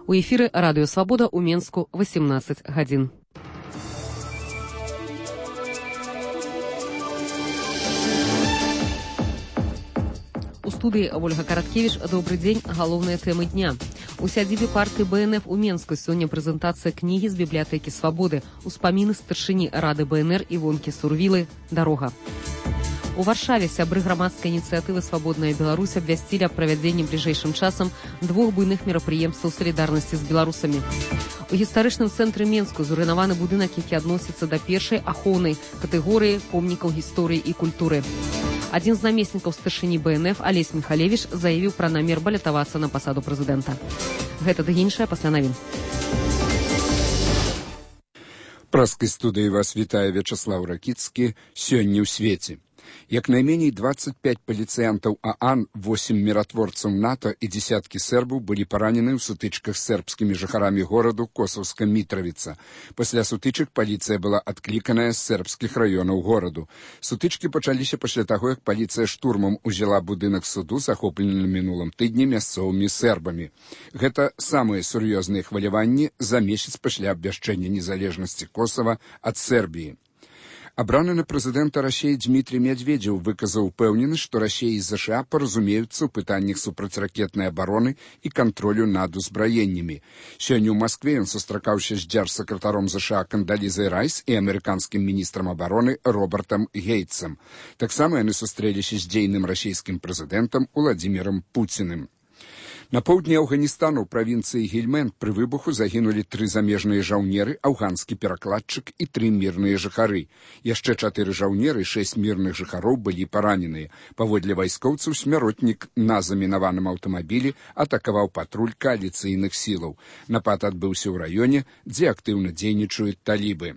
У эфіры Радыё Свабода ў Менску 18 гадзін. У студыі Ольга Караткевіч. Добры дзень. Галоўныя тэмы дня. У сядзібе партыі БНФ у Менску сёння прэзентацыя кнігі з бібліятэкі Свабоды. Успаміны старшыні Рады БНР Івонкі Сурвілы «Дарога». У Варшаве сябры грамадскай ініцыятывы «Свабодная Беларусь» абвясцілі аб правядзенні бліжэйшым часам двух буйных мерапрыемстваў салідарнасці з беларусамі. У гістарычным цэнтры Менску зруйнаваны будынак, які адносіцца да першай ахоўнай катэгорыі помнікаў гісторыі і культуры. Адзін з намеснікаў старшыні БНФ Алесь Міхалевіч заявіў пра намер балятавацца на пасаду прэзідэнта. Гэта ды іншае пасля навін. Праскай студыі вас вітае Вячаслаў Ракіцкі. Сёння ў свеце. Як найменей 25 паліцыянтаў ААН, 8 міратворцаў НАТО і десяткі сербаў былі паранены ў сутычках з сербскімі жыхарамі гораду Косаўска Мітравіца. Пасля сутычак паліцыя была адкліканая з сербскіх раёнаў гораду. Сутычкі пачаліся пасля таго, як паліцыя штурмам узяла будынак суду, захоплены на мінулым тыдні мясцовымі сербамі. Гэта самыя сур'ёзныя хваляванні за месяц пасля абвяшчэння незалежнасці Косава ад Сербіі. Абраны на прэзідэнта Расіі Дмітрий Медведзеў выказаў упэўненасць, што Расія і ЗША паразумеюцца ў пытаннях супрацьракетнай абароны і кантролю над узбраеннямі. Сёння ў Маскве ён сустракаўся з дзяржсакратаром ЗША Кандалізай Райс і амерыканскім міністрам абароны Робертам Гейтсам. Таксама яны сустрэліся з дзейным расійскім прэзідэнтам Уладзімірам Пуціным. На поўдні Афганістану ў правінцыі Гельманд пры выбуху загінулі 3 замежныя жаўнеры, афганскі перакладчык і 3 мірныя жыхары. Яшчэ 4 жаўнеры і 6 мірных жыхароў былі параненыя. Паводле вайскоўцаў, смяротнік на замінаваным аўтамабілі атакаваў патруль кааліцыйных сілаў. Напад адбыўся ў раёне, дзе актыўна дзейнічаюць талібы.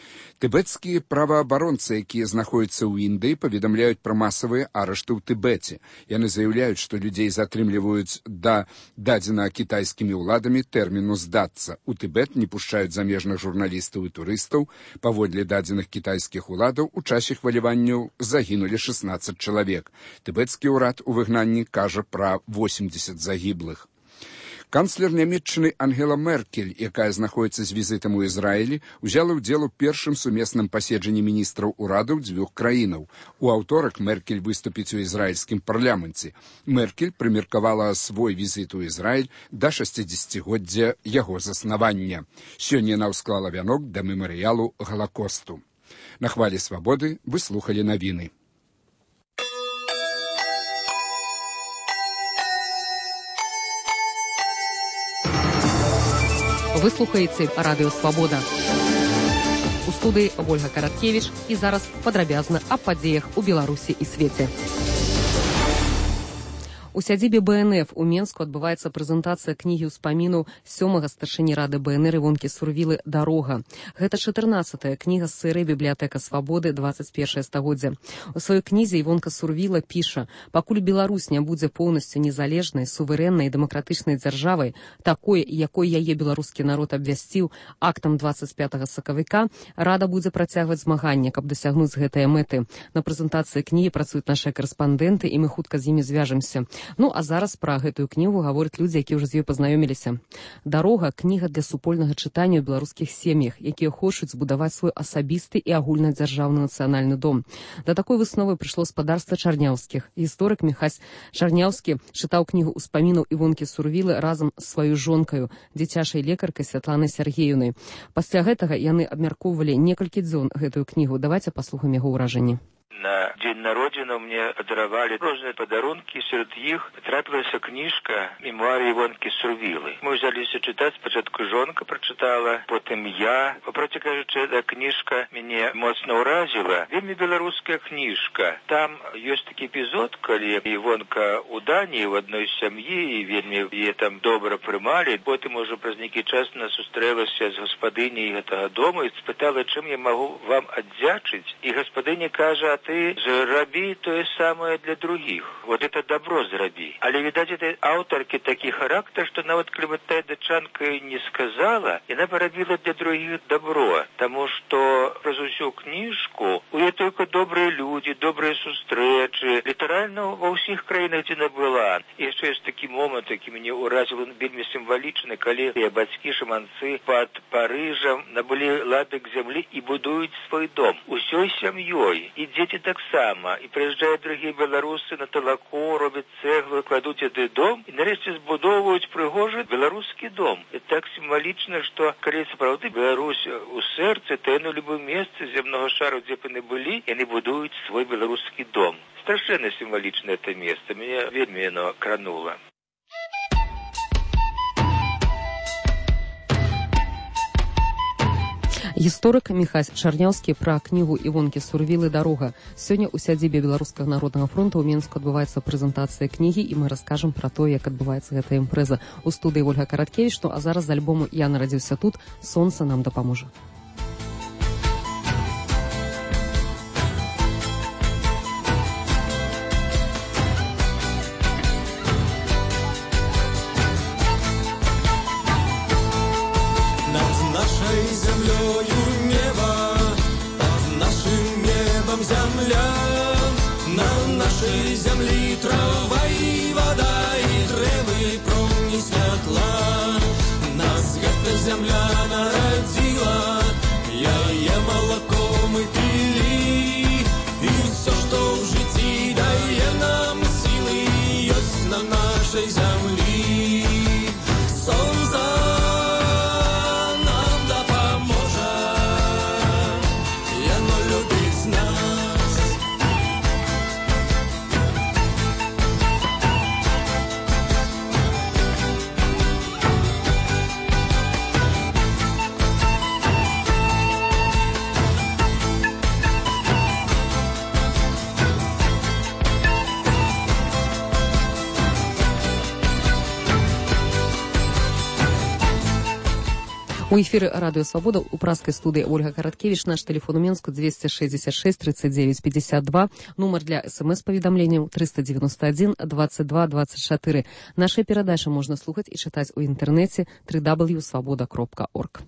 Тыбецкія праваабаронцы, якія знаходзяцца ў Індыі, паведамляюць пра масавыя арышты ў Тыбеце. Яны заяўляюць, што людзей затрымліваюць да дадзена кітайскімі ўладамі тэрміну «здацца». У Тыбет не пушчаюць замежных журналістаў і турыстаў. Паводле дадзеных кітайскіх уладаў, у часе хваляванняў загінулі 16 чалавек. Тыбецкі ўрад у выгнанні кажа пра 80 загіблых. Канцлер нямецчыны Ангела Меркель, якая знаходзіцца з візітам у Ізраілі, узяла ўдзел у першым сумесным паседжанні міністраў урадаў дзвюх краінаў. У аўторак Меркель выступіць у ізраільскім парламенце. Меркель прымеркавала свой візіт у Ізраіль да 60-годдзя яго заснавання. Сёння яна ўсклала вянок да мемарыялу Галакосту. На хвалі свабоды вы слухалі навіны. Вы слухаеце Радыё Свабода. У студыі Ольга Караткевіч і зараз падрабязна аб падзеях у Беларусі і свеце. У сядзібе БНФ у Менску адбываецца прэзентацыя кнігі ўспаміну 7-га старшыні Рады БНР Івонкі Сурвілы «Дарога». Гэта 14-я кніга з серыі «Бібліятэка Свабоды. 21 стагоддзя». У сваёй кнізе Івонка Сурвіла піша: «Пакуль Беларусь не будзе поўнасцю незалежнай, суверэннай і дэмакратычнай дзяржавай, такой, якой яе беларускі народ абвясціў актам 25 сакавіка, Рада будзе працягваць змаганне, каб дасягнуць гэтыя мэты». На прэзентацыі кнігі працуюць нашыя карэспандэнты, і мы хутка з імі звяжемся. Ну, а зараз пра гэтую кнігу гавораць людзі, якія ўжо з ёй пазнаёміліся. «Дарога» – кніга для супольнага чытання ў беларускіх сем'ях, якія хочуць збудаваць свой асабісты і агульнадзяржаўны нацыянальны дом. Да такой высновы прыйшло спадарства Чарняўскіх. Гісторык Міхась Чарняўскі чытаў кнігу ўспамінаў Івонкі Сурвілы разам з сваёй жонкаю, дзіцячай лекаркай Святланай Сергеевнай. Пасля гэтага яны абмяркоўвалі некалькі дзён гэтую кнігу. Давайце паслухаем яго ўражанні. На дзень народзінаў мне падаравалі розныя падарункі, сярод іх трапілася кніжка «Мемуары Івонкі Сурвілы». Мы ўзяліся чытаць, спачатку жонка прачытала, потым я. Папроці кажучы, эта кніжка мяне моцна ўразіла. Вельмі беларуская кніжка. Там ёсць такі эпізод, калі Івонка ў Даніі ў адной сям'і, і вельмі яе там добра прымалі. Потым ужо праз нейкі час она сустрэлася з гаспадыняй гэтага дому і спытала, чым я магу вам аддзячыць. І гаспадыня кажа: ты же раби то самое для других. Вот это добро зраби. Але, видать, этой авторки такий характер, что она вот клеветая дочанка не сказала, и она порабила для других добро. Тому что про всю книжку у нее только добрые люди, добрые сустрэчы. Литерально во всех краинах, где она была. И еще есть такой момент, який меня уразил, он вельми символичный, коли батьки шаманцы под Парижем набыли ладок земли и будуют свой дом. Усей семьей. И дети так само. И приезжают другие белорусы на толоко, робят цеглу, кладут этот дом. И нарешті збудовують пригожий белорусский дом. И так символично, что, коли справді Беларусь у сердце, то на любом месте земного шару, где бы они были, и они будуют свой белорусский дом. Страшенно символично это место. Меня вельми оно крануло. Гісторык Міхась Чарняўскі пра кнігу Івонкі Сурвілы «Дарога». Сёння ў сядзібе Беларускага народнага фронта ў Менску адбываецца прэзентацыя кнігі, і мы раскажам пра тое, як адбываецца гэтая імпрэза. У студыі Ольга Караткевіч, а зараз з альбому «Я нарадзіўся тут» «Сонца нам дапаможа». У эфіры радыё «Свабода» у пражскай студыі Ольга Караткевіч. Наш тэлефон у Менску 266 39 52. Нумар для СМС-паведамленняў 391 22 24. Нашыя перадачы можна слухаць і чытаць у інтэрнэце www.svoboda.org.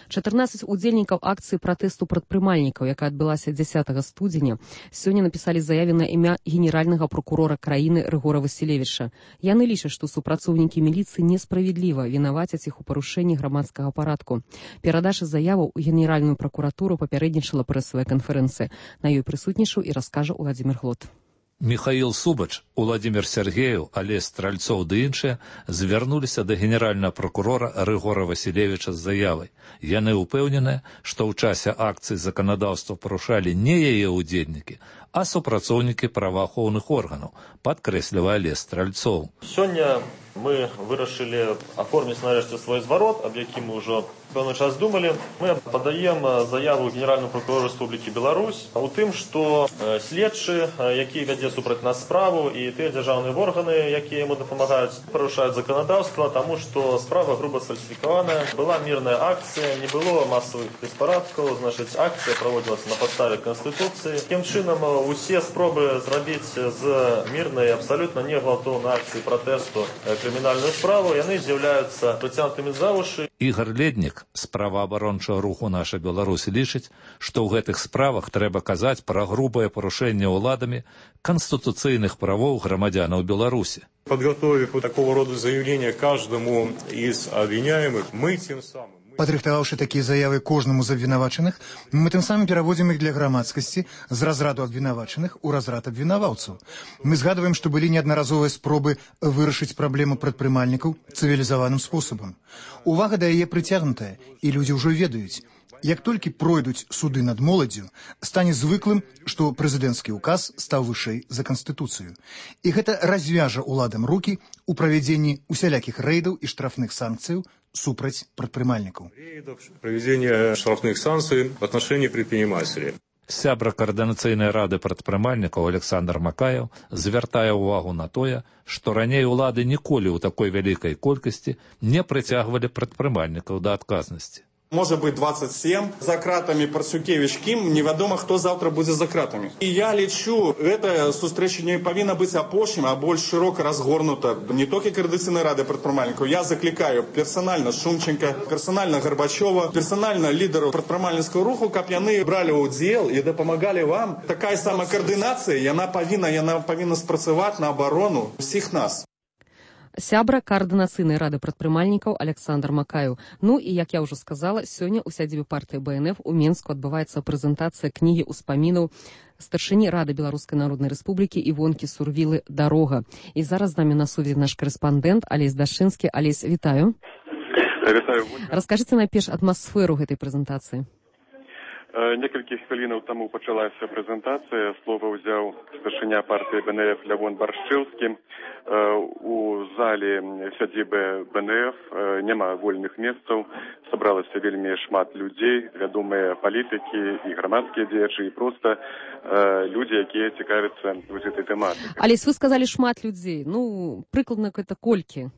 14 удзельнікаў акцыі пратэсту прадпрымальнікаў, якая адбылася 10 студзеня, сёння напісалі заяве на імя генеральнага прокурора краіны Рыгора Васілевіча. Яны лічаць, што супрацоўнікі міліцыі несправядліва вінавацяць іх у парушэнні грамадскага парадку. Перадача заяваў у генеральную прокуратуру папярэднічала прэсавая канферэнцыя. На ёй прысутнічаў і раскажа Владимир Глот. Михаил Субач, Владимир Сергеев, Олег Стральцов ды іншыя звярнуліся да генеральнага прокурора Рыгора Васілевіча з заявай. Яны ўпэўненыя, што ў часе акцыі заканадаўства парушалі не яе ўдзельнікі, а супрацоўнікі праваахоўных органаў, падкрэслівае Олег Стральцов. Сёння мы вырашылі аформіць нарэшце свой зварот, аб якім мы ўжо пэўны час думалі. Мы падаем заяву Генеральному прокурору Республікі Беларусь у тым, што следчы, які вядзе супраць нас справу, і тыя дзяржаўныя органы, якія яму дапамагаюць, парушаюць заканадаўства, таму што справа груба сфальсіфікаваная. Была мірная акцыя, не было масавых беспарадкаў, значыць, акцыя праводзілася на падставе Канстытуцыі. Такім чынам, усе спробы зрабіць з мірнай, абсалютна не гвалтоўнай акцыі пратэсту крымінальную справу, яны з'яўляюцца прыцягнутымі за вушы. Ігор Леднік з праваабарончага руху «Наша Беларусь» лічыць, што ў гэтых справах трэба казаць пра грубае парушэнне ўладамі конституцыйных правоў грамадзянаў Беларусі. Подготовив такого рода заявления каждому из обвиняемых, мы тем самым... Падрыхтаваўшы такія заявы кожнаму з абвінавачаных, мы тым самым пераводзім іх для грамадскасці з разраду абвінавачаных у разрад абвінаваўцаў. Мы згадваем, што былі неаднаразовыя спробы вырашыць праблему прадпрымальнікаў цывілізаваным спосабам. Увага да яе прыцягнутая, і людзі ўжо ведаюць. Як толькі пройдуць суды над моладдзю, стане звыклым, што прэзідэнцкі ўказ стаў вышэй за Канстытуцыю. І гэта развяжа ўладам рукі ў правядзенні усялякіх рэйдаў і штрафных санкцыяў супраць прадпрымальнікаў. Проведение штрафных санкций в отношении предпринимателей. Сябра Координацыйнай рады прадпрымальнікаў Александр Макаев звяртае ўвагу на тое, што раней улады ніколі ў такой вялікай колькасці не прыцягвалі прадпрымальнікаў да адказнасці. Может быть 27. За кратами Парсюкевич Ким, невядома, хто завтра будзе за кратами. І я лічу, гэта сустрэча не павінна быць апошнім, а больш шырока разгорнута. Не толькі Координаційнай рады прадпрымальнікаў. Я заклікаю персанальна Шумченка, персанальна Горбачова, персанальна лідараў прадпрымальніцкага руху, каб яны бралі ўдзел і дапамагалі вам. Такая сама координація, яна павінна спрацаваць на абарону ўсіх нас. Сябра Координаційнай рады прадпрымальнікаў Александр Макаеў. Ну і, як я ўжо сказала, сёння ў сядзібе партыі БНФ у Менску адбываецца прэзентацыя кнігі ўспамінаў старшыні Рады Беларускай Народнай Рэспублікі Івонкі Сурвілы «Дарога». І зараз з намі на сувязі наш корэспандэнт Алесь Дашчынскі. Алесь, вітаю. Вітаю. Раскажыце найперш атмасферу гэтай прэзентацыі. Некалькі хвілінаў таму пачалася прэзентацыя. Слова ўзяў старшыня партыі БНФ Лявон Баршчэўскі. У зале сядзібы БНФ няма вольных месцаў. Сабралася вельмі шмат людзей, вядомыя палітыкі і грамадскія дзеячы, і проста людзі, якія цікавяцца гэтай тэматыкай. Алесь, вы сказалі шмат людзей. Ну, прыкладна гэта колькі?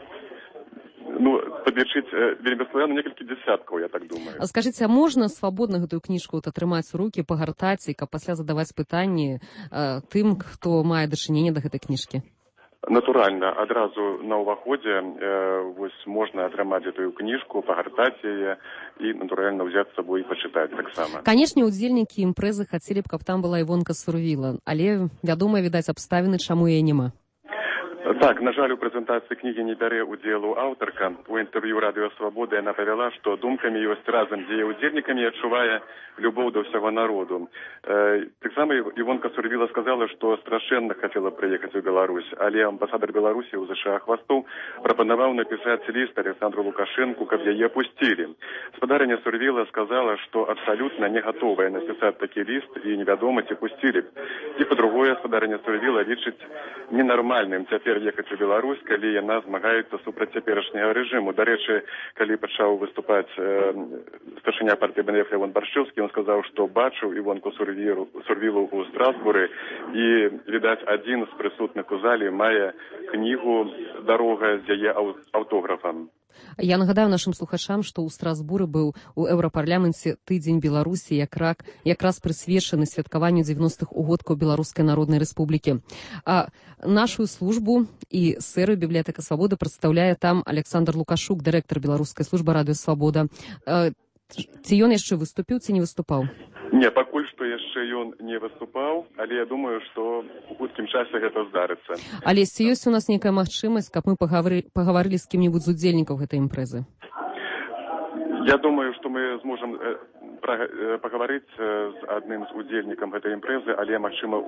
Падлічыць вельмі складана, некалькі дзясяткаў, я так думаю. А скажыце, а можна свабодна гэтую кніжку атрымаць у рукі, пагартаць, і каб пасля задаваць пытанні тым, хто мае дачыненне да гэтай кніжкі? Натуральна, адразу на ўваходзе можна атрымаць гэтую кніжку, пагартаць яе і, натуральна, ўзяць з сабой і пачытаць таксама. Канешне, удзельнікі імпрэзы хацелі б, каб там была Івонка Сурвіла, але, вядома, відаць, абставіны, чаму яе няма. Так, на жаль, у прэзентацыі кнігі не бярэ ўдзелу аўтарка. У інтэрв'ю Радыё Свабода яна павяла, што думкамі ёсць разам з яе ўдзельнікамі, адчувае любоў да ўсяго народу. Таксама Івонка Сурвіла сказала, што страшэнна хацела прыехаць у Беларусь, але амбасадар Беларусі ў ЗША Хвастов прапанаваў напісаць ліст Александру Лукашэнку, каб яе пусцілі. Спадарыня Сурвіла сказала, што абсалютна не гатовая напісаць такі ліст і невядома, ці пусцілі. І па-другое, спадарыня Сурвіла лічыць ненармальным цяпер ехаць у Беларусь, калі яна змагаецца супраць цяперашняга рэжыму. Дарэчы, калі пачаў выступаць старшыня партыі БНФ Лявон Баршчэўскі, ён сказаў, што бачыў Івонку Сурвілу ў Страсбуры і, відаць, адзін з прысутных у залі мае кнігу «Дарога» з яе аўтографам. Я нагадаю нашым слухачам, што ў Страсбуры быў у Еўрапарламенце тыдзень Беларусі, якраз прысвечаны святкаванню 90-х угодкаў Беларускай Народнай Рэспублікі. А нашу службу і сэрыю Бібліятэка Свабоды прадстаўляе там Александр Лукашук, дырэктар беларускай службы Радыё Свабода. Ці ён яшчэ выступіў, ці не выступаў? Не, пакуль што яшчэ ён не выступаў, але я думаю, што ў хуткім часе гэта здарыцца. Але ці ёсць у нас нейкая магчымасць, каб мы пагаварылі з кім-небудзь з удзельнікаў гэтай імпрэзы? Я думаю, што мы зможам пагаварыць з адным з удзельнікам гэтай імпрэзы, але, магчыма,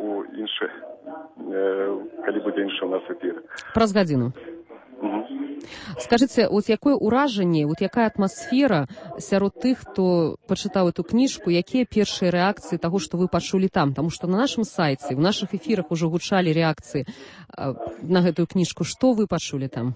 калі будзе іншы ў нас эфір. Праз гадзіну. Скажыце, от якое ўражанне, от якая атмасфера сярод тых, хто пачытаў эту кніжку, якія першыя рэакцыі таго, што вы пачулі там? Таму што на нашым сайце, в нашых эфірах ужо гучалі рэакцыі на гэтую кніжку. Што вы пачулі там?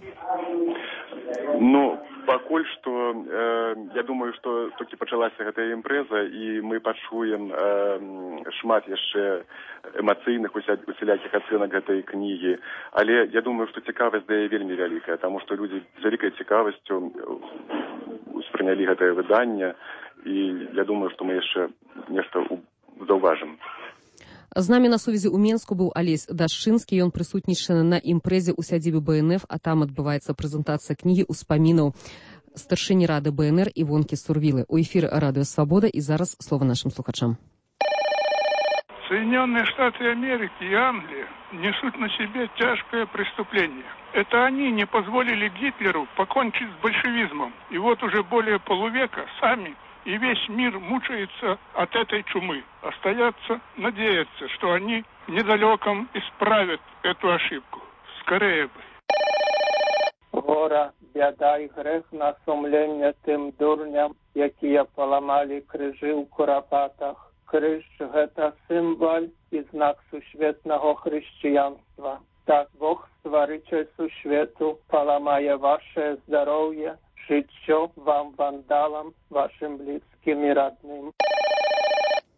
Пакуль што, я думаю, што толькі пачалася гэтая імпрэза, і мы пачуем шмат яшчэ эмацыйных усялякіх ацэнак гэтай кнігі. Але я думаю, што цікавасць да яе вельмі вялікая, таму што людзі з вялікай цікавасцю успрынялі гэтае выданне, і я думаю, што мы яшчэ нешта заўважым. З намі на сувязі ў Менску быў Алесь Дашчынскі, ён прысутнічае на імпрэзе ў сядзібе БНФ, а там адбываецца прэзентацыя кнігі ўспамінаў старшыні Рады БНР Івонкі Сурвілы. У эфіры Радыё Свабода, і зараз слова нашим слухачам. Соединенные Штаты Америки и Англия несут на себе тяжкое преступление. Это они не позволили Гитлеру покончить с большевизмом. И вот уже более полувека сами и весь мир мучается от этой чумы. Остается надеяться, что они в недалеком исправят эту ошибку. Скорее бы. Гора, бяда і грех на сумлення тим дурням, які поламали крижі у Куропатах. Крыж – гэта символ і знак сусветного християнства. Так Бог, створитель сусвету, поламає ваше здоров'я, життя вам, вандалам, вашим близким і родним.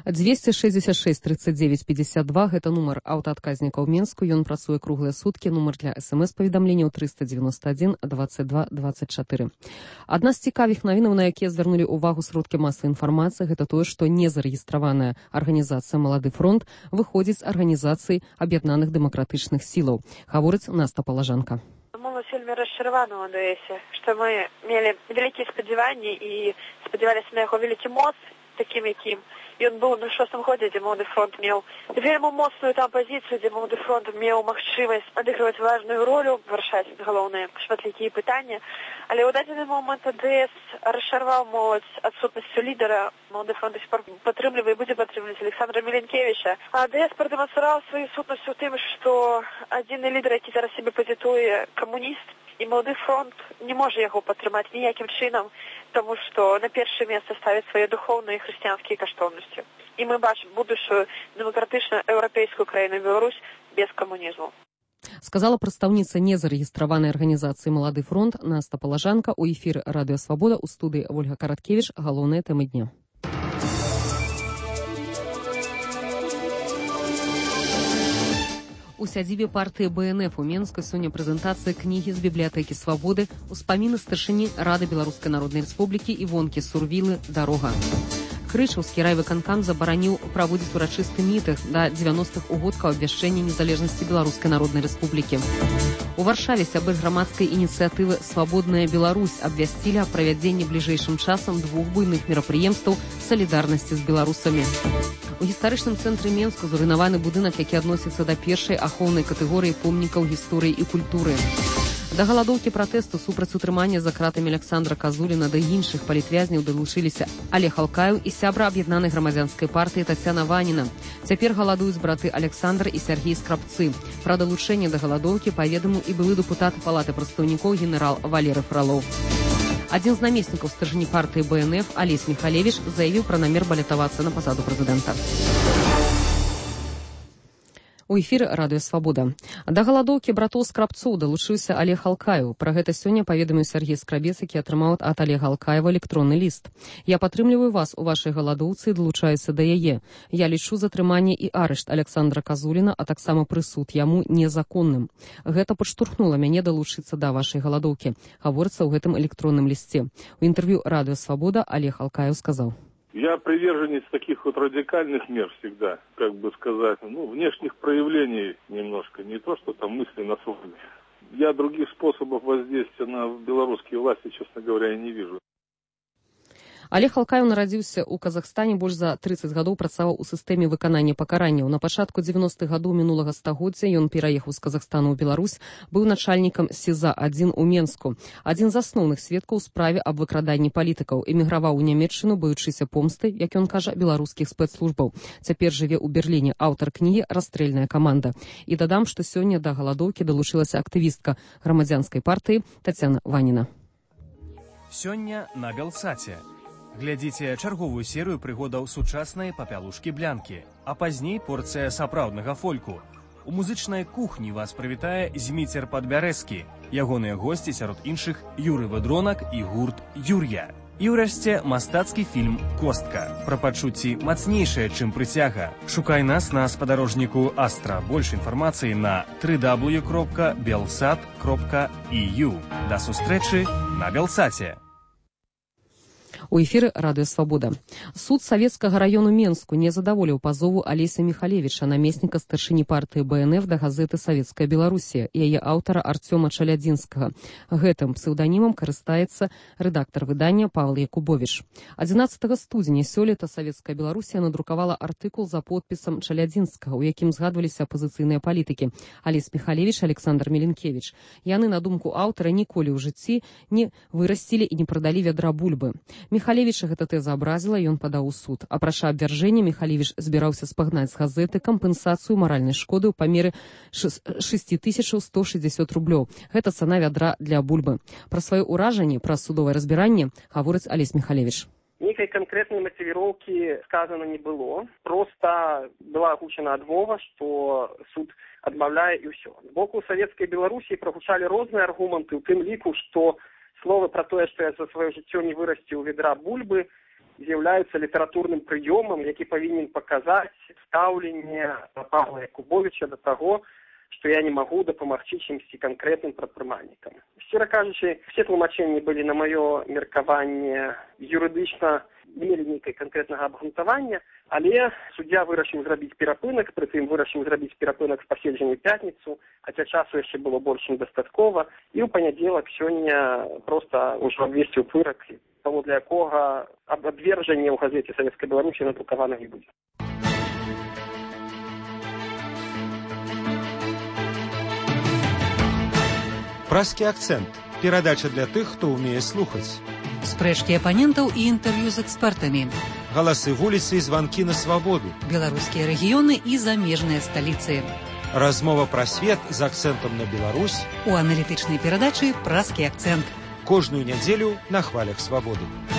266 39 52 гэта нумар аўтаадказніка ў Менску. Ён працуе круглыя суткі. Нумар для смс-паведамленняў 391 22 24. Адна з цікавых навінаў, на якія звярнулі ўвагу сродкі масавай інфармацыі, гэта тое, што незарэгістраваная арганізацыя «Малады фронт» выходзіць з арганізацыі аб'яднаных дэмакратычных сілаў. Гаворыць Наста Палажанка. Моладзь вельмі расчаравана ў АДС, што мы мелі вялікія спадзяванні і спадзяваліся на яго вялікі моц, такім, якім ён быў на 6-м годзе, дзе «Малады фронт» меў вельмі моцную там пазіцыю, дзе «Малады фронт» меў магчымасць адыгрываць важную ролю, вырашаць галоўныя шматлікія пытанні. Але ў дадзены момант АДС расчараваў моладзь адсутнасцю лідара. «Малады фронт» падтрымлівае і будзе падтрымліваць Александра Міленкевіча. А АДС прадэманстраваў сваю сутнасць у тым, што адзіны лідар, які зараз сябе пазітуе, камуніст, і «Малады фронт» не можа яго падтрымаць ніякім чынам, тому што на першае месца ставіць свае духоўныя і хрысціянскія каштоўнасці. І мы бачым будучую дэмакратычную еўрапейскую краіну Беларусь без камунізму. Сказала прадстаўніца незарэгістраванай арганізацыі «Малады фронт» Наста Палажанка ў эфіры Радыё Свабода. У студыі Ольга Караткевіч. Галоўныя тэмы дня. У сядзібе партыі БНФ у Менску сёння прэзентацыя кнігі з бібліятэкі Свабоды «Успаміны старшыні Рады Беларускай Народнай Рэспублікі Івонкі Сурвілы «Дарога». Крычаўскі райвыканкам забараніў праводзіць урачысты мітынг да 90-х угодкаў абвяшчэння незалежнасці Беларускай Народнай Рэспублікі. У Варшаве сябры грамадскай ініцыятывы «Свабодная Беларусь» абвясцілі аб правядзенні бліжэйшым часам 2 буйных мерапрыемстваў салідарнасці з беларусамі. У гістарычным цэнтры Менску зруйнаваны будынак, які адносіцца да першай ахоўнай катэгорыі помнікаў гісторыі і культуры. Да галадоўкі пратэсту супраць утрымання за кратамі Александра Казуліна да іншых палітвязняў далучыліся Олег Алкаеў і сябра аб'яднанай грамадзянскай партыі Тацяна Ваніна. Цяпер галадуюць браты Александр і Сергей Скрабцы. Пра далучэнне да галадоўкі паведаміў і былы дэпутат Палаты прадстаўнікоў генерал Валерый Фролов. Адзін з намеснікаў старшыні партыі БНФ Алесь Михалевич заявіў пра намер балятавацца на пасаду прэзідэнта. У эфіры Радыё Свабода. Да галадоўкі братоў Скрабцоў далучыўся Олег Алкаеў. Пра гэта сёння паведаміў Сергей Скрабец, які атрымаў ад Олега Алкаева электронны ліст. «Я падтрымліваю вас у вашай галадоўцы і далучаюся да яе. Я лічу затрыманне і арышт Александра Казуліна, а таксама прысуд яму незаконным. Гэта падштурхнула мяне далучыцца да вашай галадоўкі», гаворыцца ў гэтым электронным лісце. У інтэрв'ю Радыё Свабода Олег Алкаеў сказаў: «Я приверженец таких вот радикальных мер всегда, как бы сказать, внешних проявлений немножко, не то, что там мысли на слове. Я других способов воздействия на белорусские власти, честно говоря, не вижу». Олег Алкаеў нарадзіўся ў Казахстане, больш за 30 гадоў працаваў у сістэме выканання пакаранняў. На пачатку 90-х гадоў мінулага стагоддзя ён пераехаў з Казахстана ў Беларусь, быў начальнікам СІЗА-1 у Менску. Адзін з асноўных сведкаў у справе аб выкраданні палітыкаў. Эміграваў у Нямецчыну, баючыся помсты, як ён кажа, беларускіх спецслужбаў. Цяпер жыве ў Берліне, аўтар кнігі «Расстрэльная каманда». І дадам, што сёння да галадоўкі далучылася актывістка грамадзянскай партыі Тацяна Ваніна. Сёння на Белсаце. Глядзіце чарговую серыю прыгодаў сучаснай папялушкі-блянкі, а пазней порцыя сапраўднага фольку. У музычнай кухні вас прывітае Зміцер Падбярэзкі, ягоныя госці сярод іншых Юры Ведронак і гурт Юр'я. І ўрэшце мастацкі фільм «Костка». Пра пачуцці мацнейшае, чым прыцяга. Шукай нас на спадарожніку Астра. Больш інфармацыі на www.belsat.eu. Да сустрэчы на Белсаце. У эфіры Радыё Свабода. Суд Савецкага раёну Менску не задаволіў пазову Алеся Михалевіча, намесніка старшыні партыі БНФ да газеты «Савецкая Беларусія» і яе аўтара Арцёма Чалядзінскага. Гэтым псеўданімам карыстаецца рэдактар выдання Павел Якубовіч. 11 студзеня сёлета «Савецкая Беларусія» надрукавала артыкул за подпісам Чалядзінскага, у якім згадваліся апазіцыйныя палітыкі Алесь Михалевич, Александр Міленкевіч. Яны, на думку аўтара, ніколі ў жыцці не вырасцілі і не прадалі вядра бульбы. Михалевіча гэта тэза абразіла, ён падаў у суд. Апрача абвяржэння, Михалевіч збіраўся спагнаць з газеты кампенсацыю маральнай шкоды ў памеры 6160 рублёў. Гэта цана вядра для бульбы. Пра сваё ўражанне, пра судовае разбіранне гаворыць Алесь Михалевич. Некай конкретной мотивировки сказано не было. Просто была агучана адмова, что суд адмаўляе і ўсё. З боку Савецкай Беларусі прагучалі розныя аргументы, у тым ліку, што словы про тое, што я за сваё жыццё не вырасціў ведра бульбы, з'яўляюцца літаратурным прыёмам, які павінен паказаць стаўленне Павла Якубовіча да таго, што я не магу дапамагчы чымсьці канкрэтным прадпрымальнікам. Шчыра кажучы, все тлумачэнні былі, на маё меркаванне, юрыдычна не мелі нейкай канкрэтнага абгрунтавання, але суддзя вырашыў зрабіць перапынак, прытым вырашыў зрабіць перапынак з паседжання ў пятніцу, хаця часу яшчэ было больш чым дастаткова, і ў панядзелак сёння проста ўжо абвесціў вырак, паводле якога абвержання ў газеце «Савецкая Беларусь» надрукавана не будзе. Пражскі акцэнт. Перадача для тых, хто ўмее слухаць. Спрэчкі апанентаў і інтэрв'ю з экспертамі. Галасы вуліцы і званкі на свабоду. Беларускія рэгіёны і замежныя сталіцы. Размова пра свет з акцэнтам на Беларусь. У аналітычнай перадачы «Пражскі акцэнт». Кожную нядзелю на хвалях свабоды.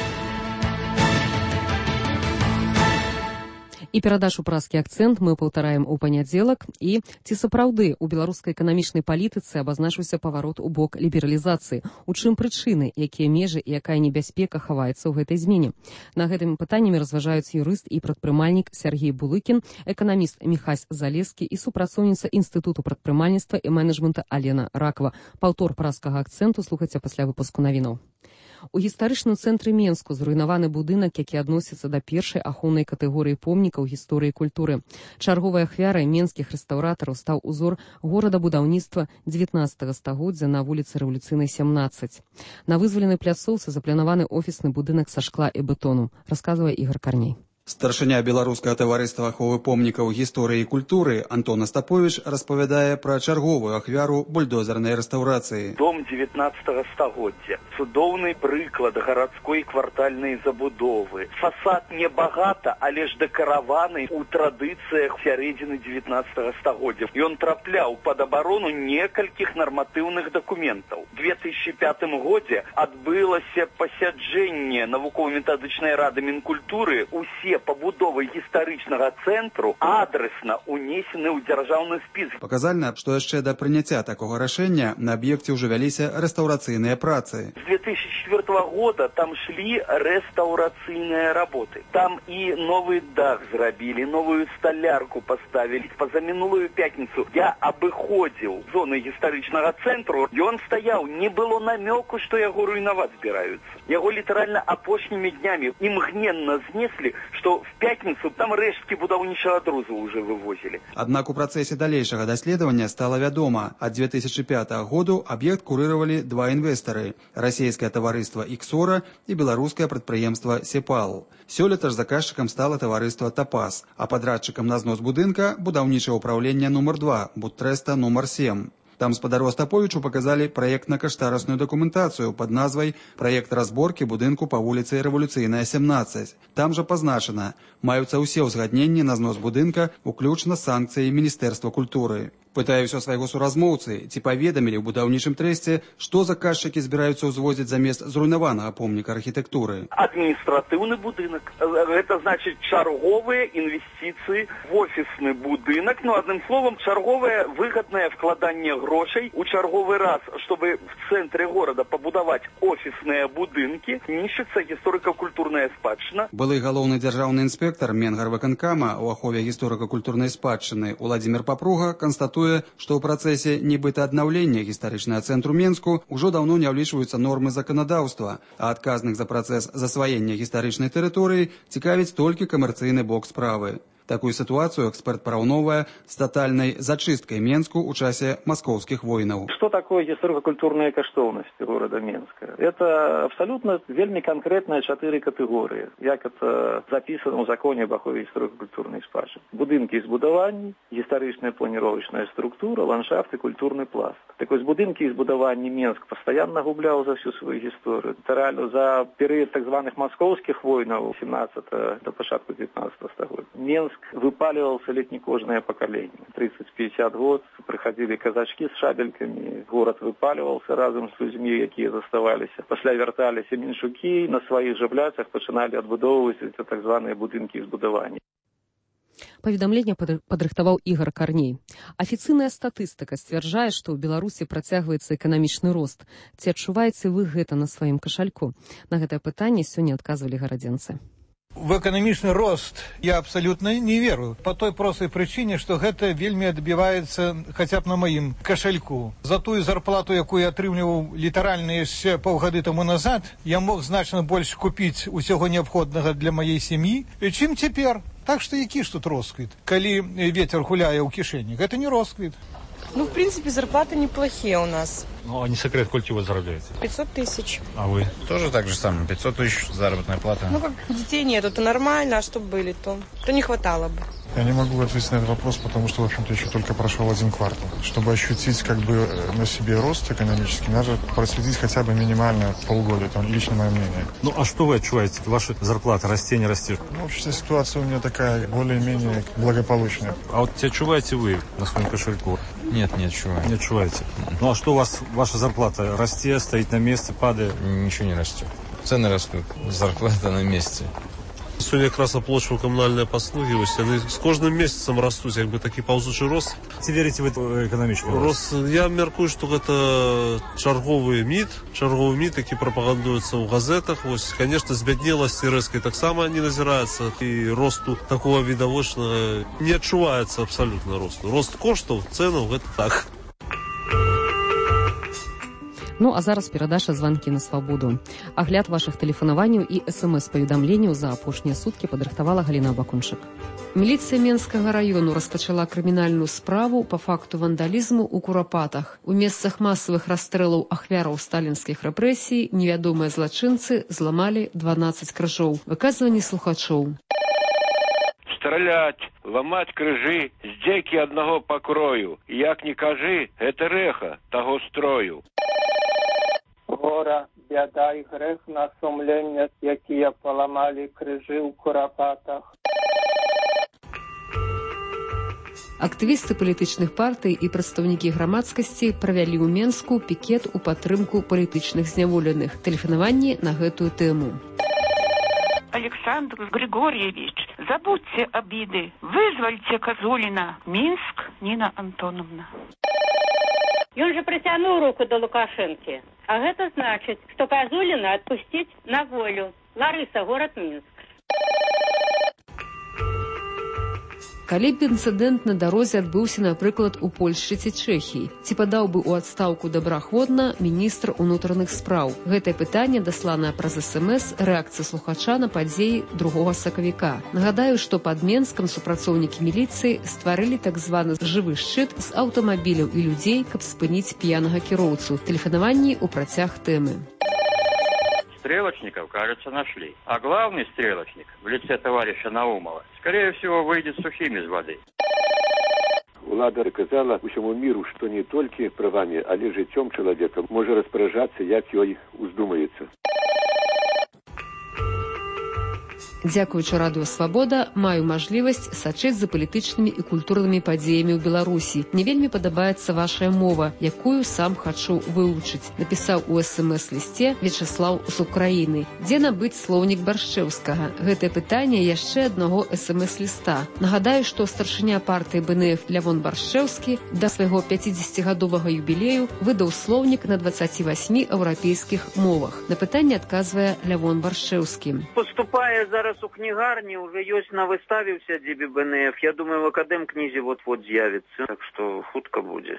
І перадачу «Пражскі акцэнт» мы паўтараем у панядзелак. І ці сапраўды ў беларускай эканамічнай палітыцы абазначыўся паварот у бок лібералізацыі? У чым прычыны, якія межы і якая небяспека хаваецца ў гэтай змене? На гэтымі пытаннямі разважаюць юрыст і прадпрымальнік Сергей Булыкін, эканаміст Міхась Залескі і супрацоўніца Інстытуту прадпрымальніцтва і менеджмента Алена Ракава. Паўтор «Пражскага акцэнту» слухайце пасля выпуску навінаў. У гістарычным цэнтры Менску зруйнаваны будынак, які адносіцца да першай ахоўнай катэгорыі помнікаў гісторыі і культуры. Чарговай ахвярай менскіх рэстаўратараў стаў узор горадабудаўніцтва 19 стагоддзя на вуліцы Рэвалюцыйнай, 17. На вызваленай пляцоўцы запланаваны офісны будынак са шкла і бетону, расказвае Ігор Карней. Старшыня беларускага таварыства аховы помнікаў гісторыі і культуры Антон Остапович распавядае пра чарговую ахвяру бульдозернай рэстаўрацыі. Дом 19 стагоддзя. Цудоўны прыклад гарадской квартальнай забудовы. Фасад небагата, але ж дэкараваны ў традыцыях сярэдзіны 19 стагоддзя. Ён трапляў пад абарону некалькіх нарматыўных дакументаў. У 2005 годзе адбылася пасяджэнне навукова-метадычнай рады Мінкультуры. Усе пабудовы гістарычнага цэнтру адресна унесены ў дзяржаўны спіс. Паказальна, што яшчэ да прыняцця такога рашэння на аб'екце ўжо вяліся рэстаўрацыйныя працы. С 2004 года там шли рэстаўрацыйныя работы. Там і новый дах зрабілі, новую сталярку поставілі. Пазамінулую пятніцу я абыходзіў зоны гістарычнага цэнтру. Ён стаяў, не было намёку, што яго руйнаваць збіраюцца. Яго літаральна апошнімі днямі імгненна знеслі, што в пятніцу там рэшткі будаўнічага друзу ўжо вывозілі. Аднак у працэсе далейшага даследавання стала вядома, ад 2005 году аб'ект курыравалі два інвестары – расійскае таварыства «Іксора» і беларускае прадпрыемства «Сепал». Сёлета ж заказчыкам стала таварыства «Тапас», а падрадчыкам на знос будынка – будаўнічае ўпраўленне нумар 2, Будтрэста нумар 7. Там спадару Остаповичу показали проектно-каштарасную документацию под назвой «Проект разборки будынку по вуліцы Рэвалюцыйная, 17». Там же позначено, маюцца ўсе ўзгадненні на знос будынка, уключна санкцыі Міністэрства культуры. Пытаюся свайго суразмоўцы, ці паведамілі ў будаўнічым трэсце, што заказчыкі збіраюцца ўзвозіць замест зруйнаванага помніка архітэктуры. Адміністратыўны будынак. Гэта значыць чарговыя інвестыцыі в офісны будынак. Ну, адным словам, чарговае выгаднае вкладанне грошай у чарговы раз, чтобы в цэнтры горада пабудаваць офісныя будынкі, нішчыцца гісторыка-культурная спадчына. Былы галоўны дзяржаўны інспектар Менгарвыканкама ў ахове гісторыка-культурнай спадчыны Уладзімір Папруга канстатуе, што ў працэсе нібыта аднаўлення гістарычнага цэнтру Менску ўжо даўно не ўлічваюцца нормы заканадаўства, а адказных за працэс засваення гістарычнай тэрыторыі цікавіць толькі камерцыйны бок справы. Такую ситуацию эксперт параўноўвае с тотальной зачисткой Менску у часе московских войнаў. Что такое историко-культурная каштоўнасць города Менска? Это абсолютно вельмі конкретные 4 категории, як это записано в законе об ахове историко-культурной спадчыны. Будынки і збудаванні, гістарычная планіровачная структура, ландшафт и культурный пласт. Так вось будынки і збудаванні Менск постоянно губляў за всю свою гісторыю. Реально за перыяд так званых московских войнаў 17 до пачатку 19 стагоддзя. Менск выпаливался летне кожное поколение. 30-50 год приходили казачки с шабельками, город выпаливался разом с людьми, якія заставаліся. Пасля вярталіся меншукі, на своих же пляцах пачыналі адбудоўваць так званыя будынкі і збудаванні. Паведамленне падрыхтаваў Ігор Карней. Афіцыйная статыстыка сцвярджае, што ў Беларусі працягваецца эканамічны рост. Ці адчуваеце вы гэта на сваім кашальку? На гэтае пытанне сёння адказвалі гарадзенцы. В эканамічны рост я абсалютна не веру. По той простай прычыне, што гэта вельмі адбіваецца хаця б на маім кашальку. За тую зарплату, якую я атрымліваў літаральна яшчэ паўгады таму назад, я мог значна больш купіць усяго неабходнага для маей сям'і, чым цяпер. Так што які ж тут росквіт? Калі ветер гуляе ў кішэні, гэта не росквіт. Ну, в принципе, зарплаты неплохие у нас. Ну, а не секрет, сколько вы заработаете? 500 тысяч. А вы? Тоже так же самое, 500 тысяч заработная плата. Ну, как детей нет, это нормально, а чтобы были, то не хватало бы. Я не могу ответить на этот вопрос, потому что, в общем-то, еще только прошел один квартал. Чтобы ощутить, как бы, на себе рост экономический, надо проследить хотя бы минимально полгода, это лично мое мнение. Ну, а что вы отчуваете? Ваша зарплата расти, не растет? Ну, общая ситуация у меня такая, более-менее благополучная. А вот отчуваете вы на своем кошельку? Нет, не отчуваю. Не отчуваете? Ну, а что у вас, ваша зарплата? Расти, стоит на месте, падает? Ничего не растет. Цены растут, зарплата на месте. Сёння якраз аплачваю камунальныя паслугі, вось яны з кожным месяцам растуць, як бы такі паўзучы рост. Ці верыце вы ў эканамічны рост? Я мяркую, што гэта чарговы міт, які прапагандуецца ў газетах. Вось, конечно, збяднеласці рэзкай таксама не назіраецца, і росту такого відавочнага не адчуваецца абсалютна росту. Рост коштаў, цэнаў гэта так. Ну, а зараз перадача «Званкі на свабоду». Агляд вашых тэлефанаванняў і СМС-паведамленняў за апошнія суткі падрыхтавала Галіна Бакунчык. Міліцыя Менскага раёну распачала крымінальную справу па факту вандалізму ў Курапатах. У месцах масавых расстрэлаў ахвяраў сталінскіх рэпрэсій невядомыя злачынцы зламалі 12 крыжоў. Выказванні слухачоў. Страляць, ламаць крыжы, здзекі аднаго пакрою. Як не кажы, гэта рэха таго строю. Гора, бяда і грэх на сумлення, якія паламалі крыжы ў Курапатах. Актывісты палітычных партый і прадстаўнікі грамадскасці правялі ў Менску пікет у падтрымку палітычных зняволеных. Тэлефанаванні на гэтую тэму. Александр Григорьевич, забудьте обиды, вызвольте Козулина. Минск, Нина Антоновна. Ён же працянуў руку до Лукашэнкі. А гэта значыць, што Козулина отпусціць на волю. Ларыса, город Минск. Калі б інцыдэнт на дарозе адбыўся, напрыклад, у Польшчы ці Чэхіі, ці падаў бы ў адстаўку добраахвотна міністр унутраных спраў? Гэтае пытанне дасланае праз СМС рэакцыя слухача на падзеі 2 сакавіка. Нагадаю, што пад Менскам супрацоўнікі міліцыі стварылі так званы жывы шчыт з аўтамабіляў і людзей, каб спыніць п'янага кіроўцу. Тэлефанаванні ў працяг тэмы. Стрелочников, кажется, нашли. А главный стрелочник в лице товарища Наумова, скорее всего, выйдет сухим из воды. Улада доказала усяму миру, что не только правами, але жыццём человека может распоряжаться, як ёй уздумаецца. Дзякуючы радыё «Свабода» маю мажлівасць сачыць за палітычнымі і культурнымі падзеямі ў Беларусі. Мне вельмі падабаецца вашая мова, якую сам хачу вывучыць, напісаў у СМС-лісце Вячеслаў з Украіны. Дзе набыць слоўнік Баршчэўскага? Гэтае пытанне яшчэ аднаго СМС-ліста. Нагадаю, што старшыня партыі БНФ Лявон Баршчэўскі да свайго 50гадовага юбілею выдаў слоўнік на 28 еўрапейскіх мовах. На пытанне адказвае Лявон Баршчэўскі. Поступае зараз у кнігарні, уже ёсць на выставе ў сядзібе БНФ. Я думаю, в академ-кнізе вот-вот з'явіцца, так што хутка будзе.